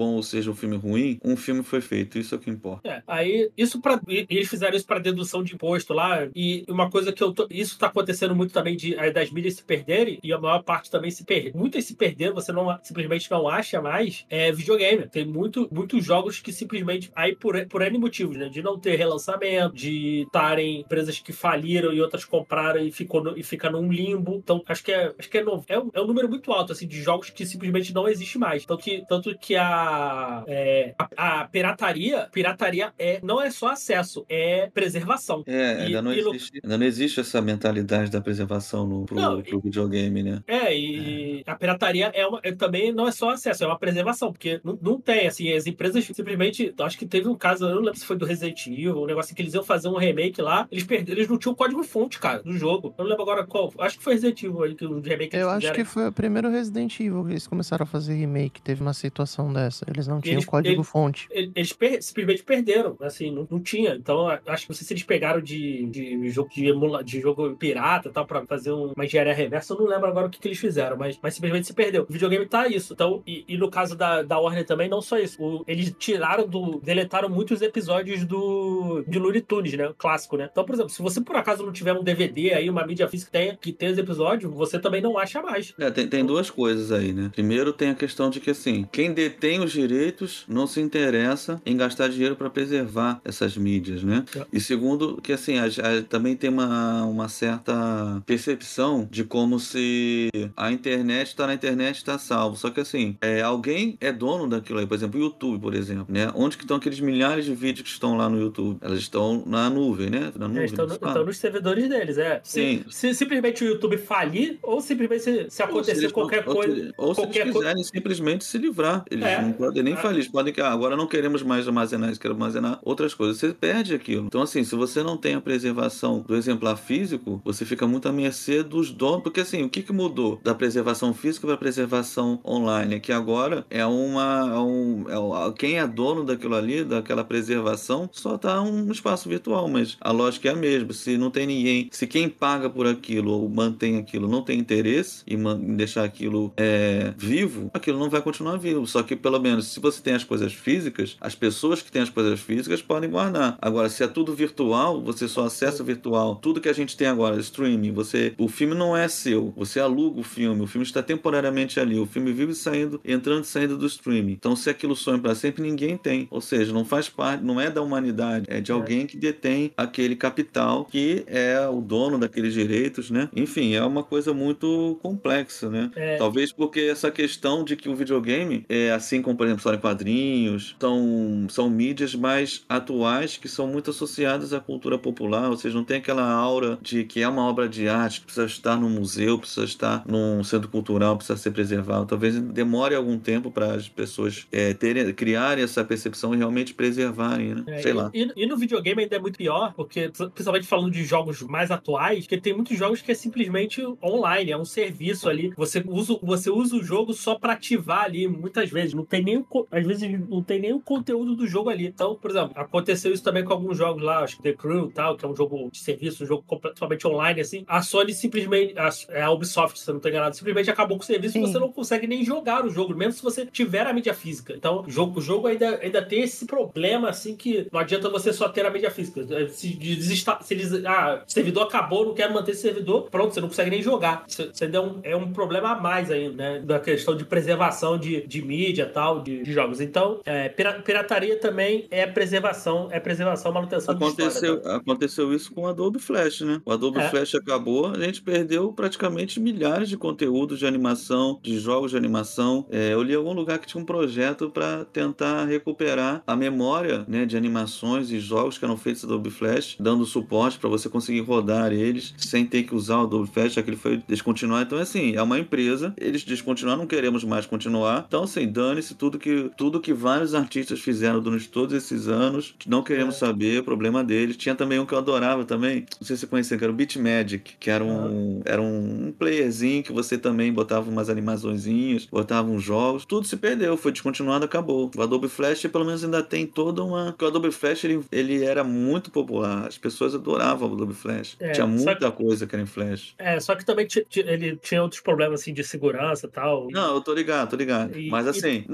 seja um filme ruim, um filme foi feito, isso é o que importa. É, aí, isso pra, eles fizeram isso para dedução de imposto lá, e uma coisa que eu tô, isso tá acontecendo muito também de, das mídias se perderem, e a maior parte também se perde. Muitas se perderam, você não, simplesmente não acha mais, é videogame. Tem muito, muitos jogos que simplesmente, aí por, por N motivos, né, de não ter relançamento, de estarem empresas que faliram e outras compraram e, ficou no, e fica num limbo. Então, acho que é, acho que é, novo. É, um, é um número muito alto, assim, de jogos que simplesmente não existe mais. Tanto que, tanto que a, é, a, a pirataria, pirataria é, não é só acesso, é preservação. É, E, ainda, não e no, existe, ainda não existe essa mentalidade da preservação no, pro, não, pro videogame, né? É, e a pirataria é, uma, é também não é só acesso, é uma preservação, porque não, não tem, assim, as empresas simplesmente, acho que teve um caso, eu não lembro se foi do Resident Evil, um negócio que eles iam fazer um remake lá, eles perderam, eles não tinham o código-fonte, cara, do jogo. Eu não lembro agora qual, acho que foi Resident Evil aí, que o remake que eles Eu acho fizeram. que foi o primeiro Resident Evil que eles começaram a fazer remake, teve uma situação dessa. Eles não tinham Eles- código-fonte. Eles, eles per- simplesmente perderam, assim, não, não tinha. Então, acho que não sei se eles pegaram de, de jogo de, emula, de jogo pirata e tal, pra fazer um- uma engenharia reversa, eu não lembro agora o que, que eles fizeram, mas, mas simplesmente se perdeu. O videogame tá isso. Então, e, e no caso da, da Warner também, não só isso. O- eles tiraram do. deletaram muitos episódios do. de Looney Tunes, né? O clássico, né? Então, por exemplo, se você por acaso não tiver um D V D aí, uma mídia física que tenha, que tenha os episódios, você também não acha mais. É, tem, tem duas coisas aí, né? Primeiro tem a questão de que, assim, quem detém os direitos não se interessa em gastar dinheiro para preservar essas mídias, né? É. E segundo, que, assim, a, a, também tem uma, uma certa percepção de como se a internet está na internet está salvo. Só que, assim, é, alguém é dono daquilo aí. Por exemplo, o YouTube, por exemplo, né? Onde que estão aqueles milhares de vídeos que estão lá no YouTube? Elas estão na nuvem, né? Na nuvem, É, estão, não no- se fala? estão nos servidores deles, é. Se, Sim. se simplesmente o YouTube falir, ou simplesmente se, se Ou se acontecer eles não- qualquer ou se- coisa. Ou se qualquer eles coisa. quiserem simplesmente se livrar. Eles É. não podem nem Ah. falar. Eles podem que ah, agora não queremos mais armazenar isso, queremos armazenar outras coisas. Você perde aquilo. Então, assim, se você não tem a preservação do exemplar físico, você fica muito à mercê dos donos. Porque, assim, o que, que mudou da preservação física para a preservação online? É que agora é uma. É um, é um- quem é dono daquilo ali, daquela preservação, só tá um espaço virtual. Mas a lógica é a mesma. Se não tem ninguém, se quem paga por aquilo ou mantém aquilo não tem interesse em, man- em deixar aquilo é, vivo, aquilo não vai continuar vivo. Só que, pelo menos, se você tem as coisas físicas, as pessoas que têm as coisas físicas podem guardar. Agora, se é tudo virtual, você só acessa o virtual. Tudo que a gente tem agora, streaming, você, o filme não é seu. Você aluga o filme. O filme está temporariamente ali. O filme vive saindo, entrando e saindo do streaming. Então, se aquilo sonha para sempre, ninguém tem. Ou seja, não faz parte, não é da humanidade. É de É. alguém que detém aquele capital, que é o dono daqueles direitos, né? Enfim, é uma coisa muito complexa, né? É. Talvez porque essa questão de que o videogame é assim como, por exemplo, história em quadrinhos, são, são mídias mais atuais que são muito associadas à cultura popular, ou seja, não tem aquela aura de que é uma obra de arte, que precisa estar num museu, precisa estar num centro cultural, precisa ser preservado. Talvez demore algum tempo para as pessoas é, terem, criarem essa percepção e realmente preservarem, né? É, Sei e, lá. E, e no videogame ainda é muito pior, porque, principalmente falando de jogos mais atuais, que tem muitos jogos que é simplesmente online, é um serviço ali. Você usa, você usa o jogo só pra ativar ali, muitas vezes. Não tem nem o, co- às vezes não tem nem o conteúdo do jogo ali. Então, por exemplo, aconteceu isso também com alguns jogos lá, acho que The Crew e tal, que é um jogo de serviço, um jogo completamente online, assim. A Sony simplesmente, a, é a Ubisoft, se eu não tô enganado, simplesmente acabou com o serviço e Sim. você não consegue nem jogar o jogo, mesmo se você tiver a mídia física. Então, o jogo, o jogo ainda, ainda tem esse problema, assim, que não adianta você só ter a mídia física. Se, desista, se eles. Ah, o servidor acabou, não quero manter esse servidor, pronto, você não consegue nem jogar. Isso, isso ainda é um, é um problema a mais ainda, né? Da questão de preservação de, de mídia e tal, de, de jogos. Então, é, pira- pirataria também é preservação, é preservação, manutenção de Aconteceu, história. Tá? aconteceu isso com o Adobe Flash, né? O Adobe É. Flash acabou, a gente perdeu praticamente milhares de conteúdos de animação, de jogos de animação. É, eu li em algum lugar que tinha um projeto para tentar recuperar a memória, né, de animações e jogos que eram feitos no Adobe Flash, dando suporte para você conseguir rodar eles sem ter que usar o Adobe Flash, já que ele foi descontinuado. Então, assim, é uma empresa, eles descontinuaram, não queremos mais continuar. Então, assim, dane-se tudo que, tudo que vários artistas fizeram durante todos esses anos, não queremos É. saber, problema deles. Tinha também um que eu adorava também, não sei se você conhecia, que era o Beat Magic, que era um, era um, um playerzinho que você também botava umas animaçõezinhas, botava uns jogos, tudo se perdeu, foi descontinuado, acabou. O Adobe Flash, pelo menos, ainda tem toda uma... Porque o Adobe Flash, ele, ele era muito popular, as pessoas adoravam o Adobe Flash. É, Tinha só muita que- coisa que era em Flash. É, só que também ti- ti- ele tinha outros problemas, assim, de segurança e tal. Não, eu tô ligado, tô ligado. E- Mas assim, não é, ele-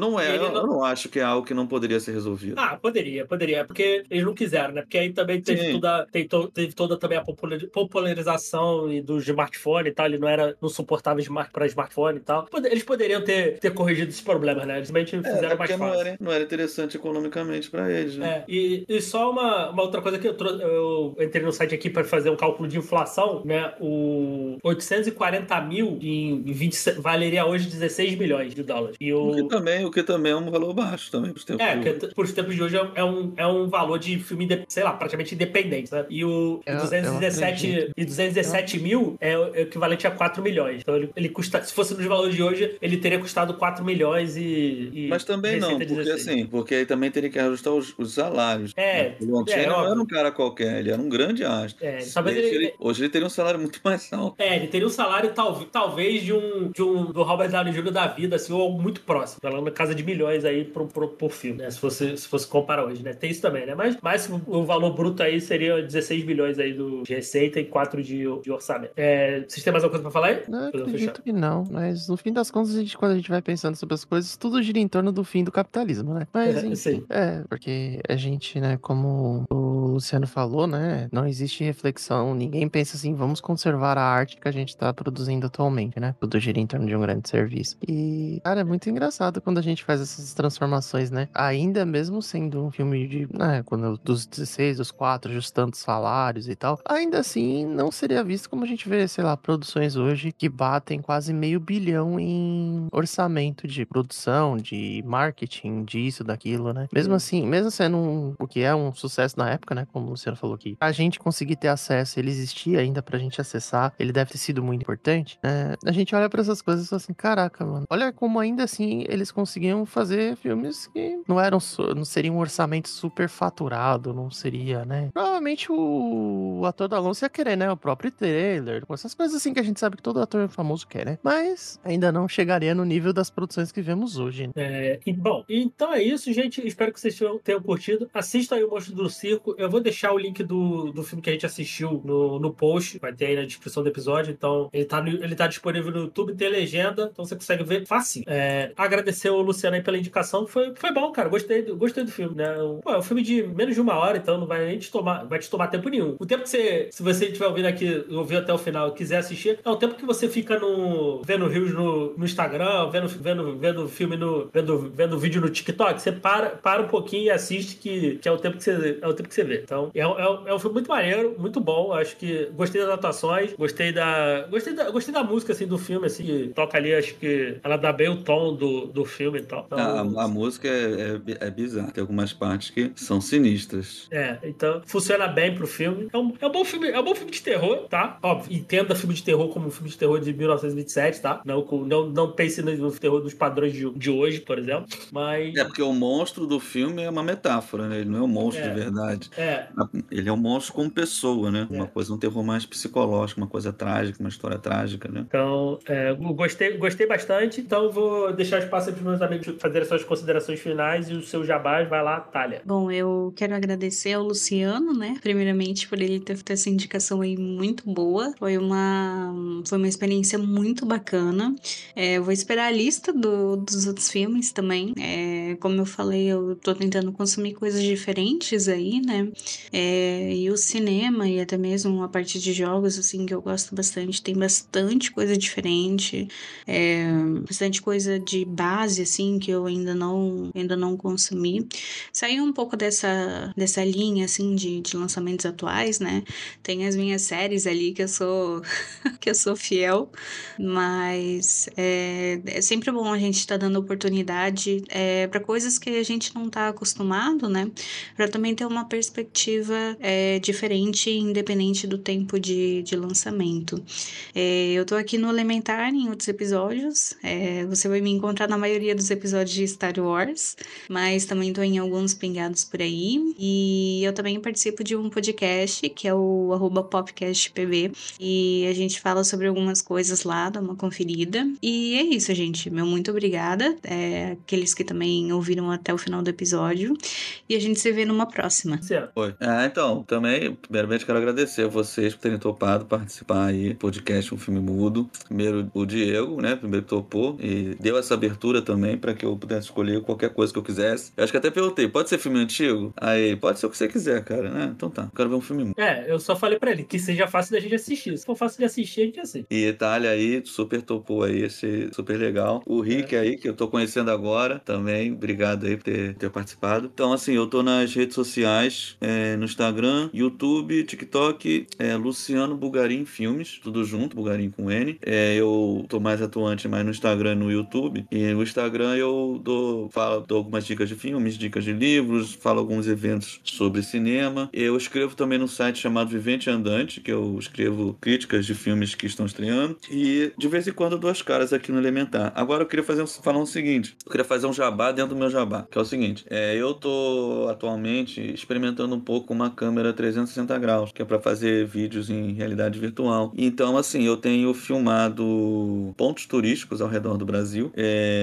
não, não... eu não acho que é algo que não poderia ser resolvido. Ah, poderia, poderia. Porque eles não quiseram, né? Porque aí também teve toda, tem to, teve toda também a popularização e do smartphone e tal. Ele não era, não suportava smart, para smartphone e tal. Eles poderiam ter, ter corrigido esses problemas, né? Eles simplesmente É, fizeram é mais porque não fácil. era, não era interessante economicamente pra eles, né? É, e, e só uma, uma outra coisa que eu, trouxe, eu entrei no site aqui para fazer um cálculo de inflação, né? O oitocentos e quarenta mil em vinte valeria hoje dezesseis milhões de dólares. E o, o, que também, o que também é um valor baixo também pros tempos é, de hoje. por os tempos de hoje é um, é um valor de filme, de, sei lá, praticamente independente, né? E o Eu- duzentos e dezessete, e duzentos e dezessete mil é o equivalente a quatro milhões. Então ele, ele custa, se fosse nos valores de hoje, ele teria custado quatro milhões e, e Mas também não, receita porque dezesseis. assim, porque aí também teria que ajustar os, os salários. É, O Longini é, não era óbvio. um cara qualquer, ele era um grande astro. É, talvez Hoje ele- ele, hoje ele teria um salário muito mais alto. É, ele teria um salário tal, talvez de um, de um do Robert Downey júnior da vida, assim, ou algo muito próximo. Falando na casa de milhões aí pro, pro, pro filme, né? Se fosse, se fosse comparar hoje, né? Tem isso também, né? Mas, mas o, o valor bruto aí seria dezesseis bilhões aí do, de receita e quatro de, de orçamento. É, vocês têm mais alguma coisa pra falar aí? Não, eu Podemos acredito fechar. que não, mas no fim das contas, a gente, quando a gente vai pensando sobre as coisas, tudo gira em torno do fim do capitalismo, né? Mas, enfim, Sim. é, porque a gente, né, como o Luciano falou, né, não existe reflexão, ninguém pensa assim, vamos conservar a arte que a gente tá produzindo atualmente, né? Tudo gira em torno de um grande serviço. E, cara, é muito engraçado quando a gente faz essas transformações, né? Ainda mesmo sendo um filme de, né, quando dos dezesseis, dos quatro, ajustando os salários e tal, ainda assim não seria visto como a gente vê, sei lá, produções hoje que batem quase meio bilhão em orçamento de produção, de marketing, disso, daquilo, né? Mesmo assim, mesmo sendo um, o que é um sucesso na época, né? Como o Luciano falou aqui, a gente conseguir ter acesso, ele existia ainda pra gente acessar, ele deve ter sido muito importante, né? A gente olha pra essas coisas e fala assim, caraca, mano, olha como ainda assim eles conseguiam fazer filmes que não eram, não seria um orçamento super faturado, não seria, né? Provavelmente o ator do Alonso ia querer, né? O próprio trailer, essas coisas assim que a gente sabe que todo ator famoso quer, né? Mas ainda não chegaria no nível das produções que vemos hoje, né? É, e, bom, então é isso, gente. Espero que vocês tenham, tenham curtido. Assista aí o Monstro do Circo. Eu vou deixar o link do, do filme que a gente assistiu no, no post. Vai ter aí na descrição do episódio. Então, ele tá, no, ele tá disponível no YouTube, tem legenda. Então você consegue ver fácil. É, agradecer ao Luciano aí pela indicação. Foi, foi bom, cara. Gostei, do- gostei do filme, né? Pô, é um filme de menos de uma hora, então não vai nem te tomar, vai te tomar tempo nenhum. O tempo que você, se você estiver ouvindo aqui, ouvir até o final e quiser assistir, é o tempo que você fica no, vendo reels no, no Instagram, vendo, vendo, vendo filme no, vendo, vendo vídeo no TikTok. Você para, para um pouquinho e assiste, que, que é o tempo que você, é o tempo que você vê. Então, é, um- é, um- é um filme muito maneiro, muito bom. Acho que gostei das atuações, gostei da, gostei da, gostei da música, assim, do filme, assim, que toca ali, acho que ela dá bem o tom do, do filme e tal. Então, A, a música é, é, é bizarra, tem algumas partes que são sinistras. É, então funciona bem pro filme. É um, é um bom filme, é um bom filme de terror, tá? Óbvio, entenda filme de terror como um filme de terror de mil novecentos e vinte e sete, tá? Não, com- não, não pense no no terror dos padrões de, de hoje, por exemplo. Mas. É porque o monstro do filme é uma metáfora, né? Ele não é um monstro É. de verdade. É, Ele é um monstro como pessoa, né? É. Uma coisa, um terror mais psicológico, uma coisa trágica, uma história trágica, né? então, é, eu gostei, gostei bastante. Então, eu vou deixar espaço aí pros meus amigos fazerem suas considerações finais e o seu jabás vai lá, Thalia. Bom, eu quero agradecer ao Luciano, né? Primeiramente por ele ter feito essa indicação aí muito boa. Foi uma, foi uma experiência muito bacana. É, eu vou esperar a lista do- dos outros filmes também. É, como eu falei, eu tô tentando consumir coisas diferentes aí, né? É, e o cinema e até mesmo a parte de jogos, assim, que eu gosto bastante. Tem bastante coisa diferente. É, bastante coisa de base, assim, que eu ainda não, ainda não consumi. Saiu um pouco dessa, dessa linha, assim, de, de lançamentos atuais, né? Tem as minhas séries ali que eu sou, que eu sou fiel, mas é, é sempre bom a gente estar dando oportunidade é, para coisas que a gente não está acostumado, né? Para também ter uma perspectiva é, diferente, independente do tempo de, de lançamento. É, eu tô aqui no Elementar em outros episódios, é, você vai me encontrar na maioria dos episódios de Star Wars, mas também tô em alguns pingados por aí. E eu também participo de um podcast, que é o arroba popcastpb, e a gente fala sobre algumas coisas lá, dá uma conferida. E é isso, gente. Meu muito obrigada. É, aqueles que também ouviram até o final do episódio. E a gente se vê numa próxima. Luciano. Foi. Ah, então, também, primeiramente quero agradecer a vocês por terem topado participar aí do podcast Um Filme Mudo. Primeiro o Diego, né? Primeiro topou e deu essa abertura também para que eu pudesse escolher qualquer coisa que eu quisesse. Eu acho que até perguntei, pode ser filme antigo? Aí, pode ser o que você quiser, cara, né? Então tá, quero ver um filme mudo. É, eu só falei pra ele que seja fácil da gente assistir. Se for fácil de assistir, a gente assiste. E Itália aí, super topou aí, achei super legal. O Rick aí, que eu tô conhecendo agora também, obrigado aí por ter, ter participado. Então, assim, eu tô nas redes sociais, é, no Instagram, YouTube, TikTok, é, Luciano Bugarim Filmes, tudo junto, Bugarim com N. É, eu tô mais atuante mais no Instagram e no YouTube. E no Instagram eu dou, falo, dou algumas dicas de filmes, dicas de livros, falo alguns eventos sobre cinema. Eu escrevo também no site chamado Vivente Andante, que eu escrevo críticas de filmes que estão estreando. E de vez em quando eu dou as caras aqui no Elementar. Agora eu queria fazer, falar o seguinte: eu queria fazer um jabá dentro do meu jabá, que é o seguinte: é, eu tô atualmente experimentando um pouco uma câmera trezentos e sessenta graus, que é para fazer vídeos em realidade virtual. Então, assim, eu tenho filmado pontos turísticos ao redor do Brasil.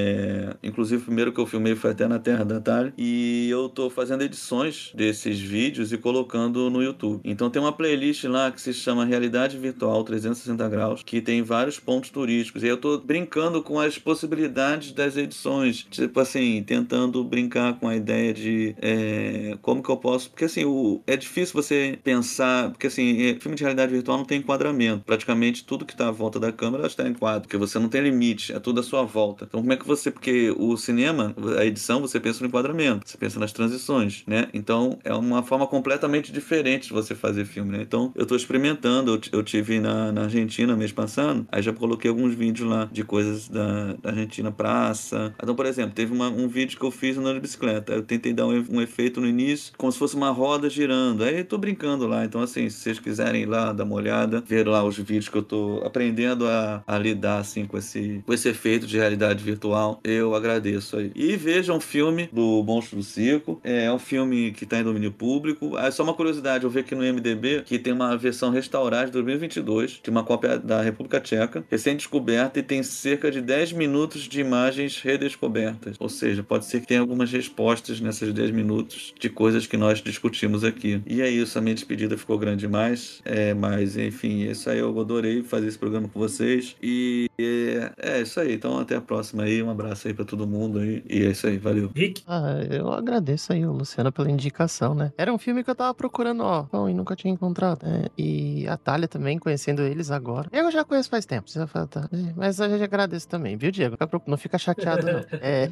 É, inclusive, o primeiro que eu filmei foi até na Terra da Itália. E eu tô fazendo edições desses vídeos e colocando no YouTube. Então, tem uma playlist lá que se chama Realidade Virtual trezentos e sessenta graus, que tem vários pontos turísticos. E eu tô brincando com as possibilidades das edições. Tipo assim, tentando brincar com a ideia de é, como que eu posso... Porque assim, o, é difícil você pensar... Porque assim, filme de realidade virtual não tem enquadramento. Praticamente tudo que está à volta da câmera está em quadro. Porque você não tem limite. É tudo à sua volta. Então como é que você... Porque o cinema, a edição, você pensa no enquadramento. Você pensa nas transições, né? Então é uma forma completamente diferente de você fazer filme, né? Então eu tô experimentando. Eu, eu tive na, na Argentina mês passado. Aí já coloquei alguns vídeos lá de coisas da, da Argentina, praça. Então, por exemplo, teve uma, um vídeo que eu fiz andando de bicicleta. Eu tentei dar um, um efeito no início, como se fosse uma roda girando. Aí eu tô brincando lá. Então, assim, se vocês quiserem ir lá dar uma olhada, ver lá os vídeos que eu tô aprendendo a, a lidar, assim, com esse, com esse efeito de realidade virtual, eu agradeço aí. E vejam um filme do Monstro do Circo. É um filme que tá em domínio público. Ah, só uma curiosidade, eu vi aqui no I M D B que tem uma versão restaurada de dois mil e vinte e dois, de uma cópia da República Tcheca, recém-descoberta, e tem cerca de dez minutos de imagens redescobertas. Ou seja, pode ser que tenha algumas respostas nessas dez minutos de coisas que nós discutimos aqui. E é isso, a minha despedida ficou grande demais, é, mas enfim, isso aí, eu adorei fazer esse programa com vocês. E é, é isso aí, então até a próxima aí, um abraço aí pra todo mundo aí, e é isso aí, valeu. Rick? Ah, eu agradeço aí o Luciano pela indicação, né? Era um filme que eu tava procurando, ó, bom, e nunca tinha encontrado, né? E a Thalia também, conhecendo eles agora. Eu já conheço faz tempo, você vai falar, tá? Mas a gente agradece também, viu, Diego? Não fica chateado, não. É,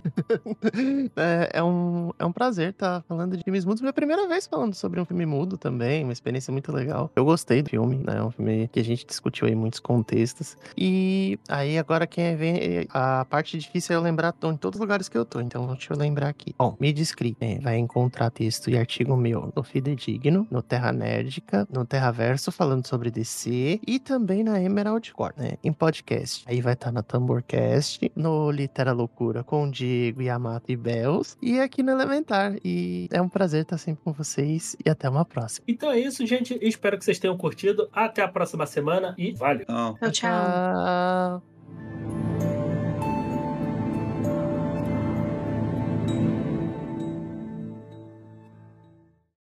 é, é, um, é um prazer estar falando de filmes mudos. Minha primeira vez falando sobre um filme mudo também, uma experiência muito legal. Eu gostei do filme, né? É um filme que a gente discutiu aí em muitos contextos. E aí, agora quem vem, a parte difícil é eu lembrar, tô em todos os lugares que eu tô, então deixa eu lembrar aqui. Bom, me descreve. É, vai encontrar texto e artigo meu no Fidedigno, no Terra Nerdica, no Terraverso, falando sobre D C, e também na Emerald Core, né? Em podcast. Aí vai estar tá na Tamborcast, no Litera Loucura com o Diego, Yamato e Bells, e aqui no Elementar. E é um prazer estar sempre com vocês, e até uma próxima. Então é isso, gente. Espero que vocês tenham curtido. Até a próxima semana e valeu. Tchau. Tchau, tchau. Tchau.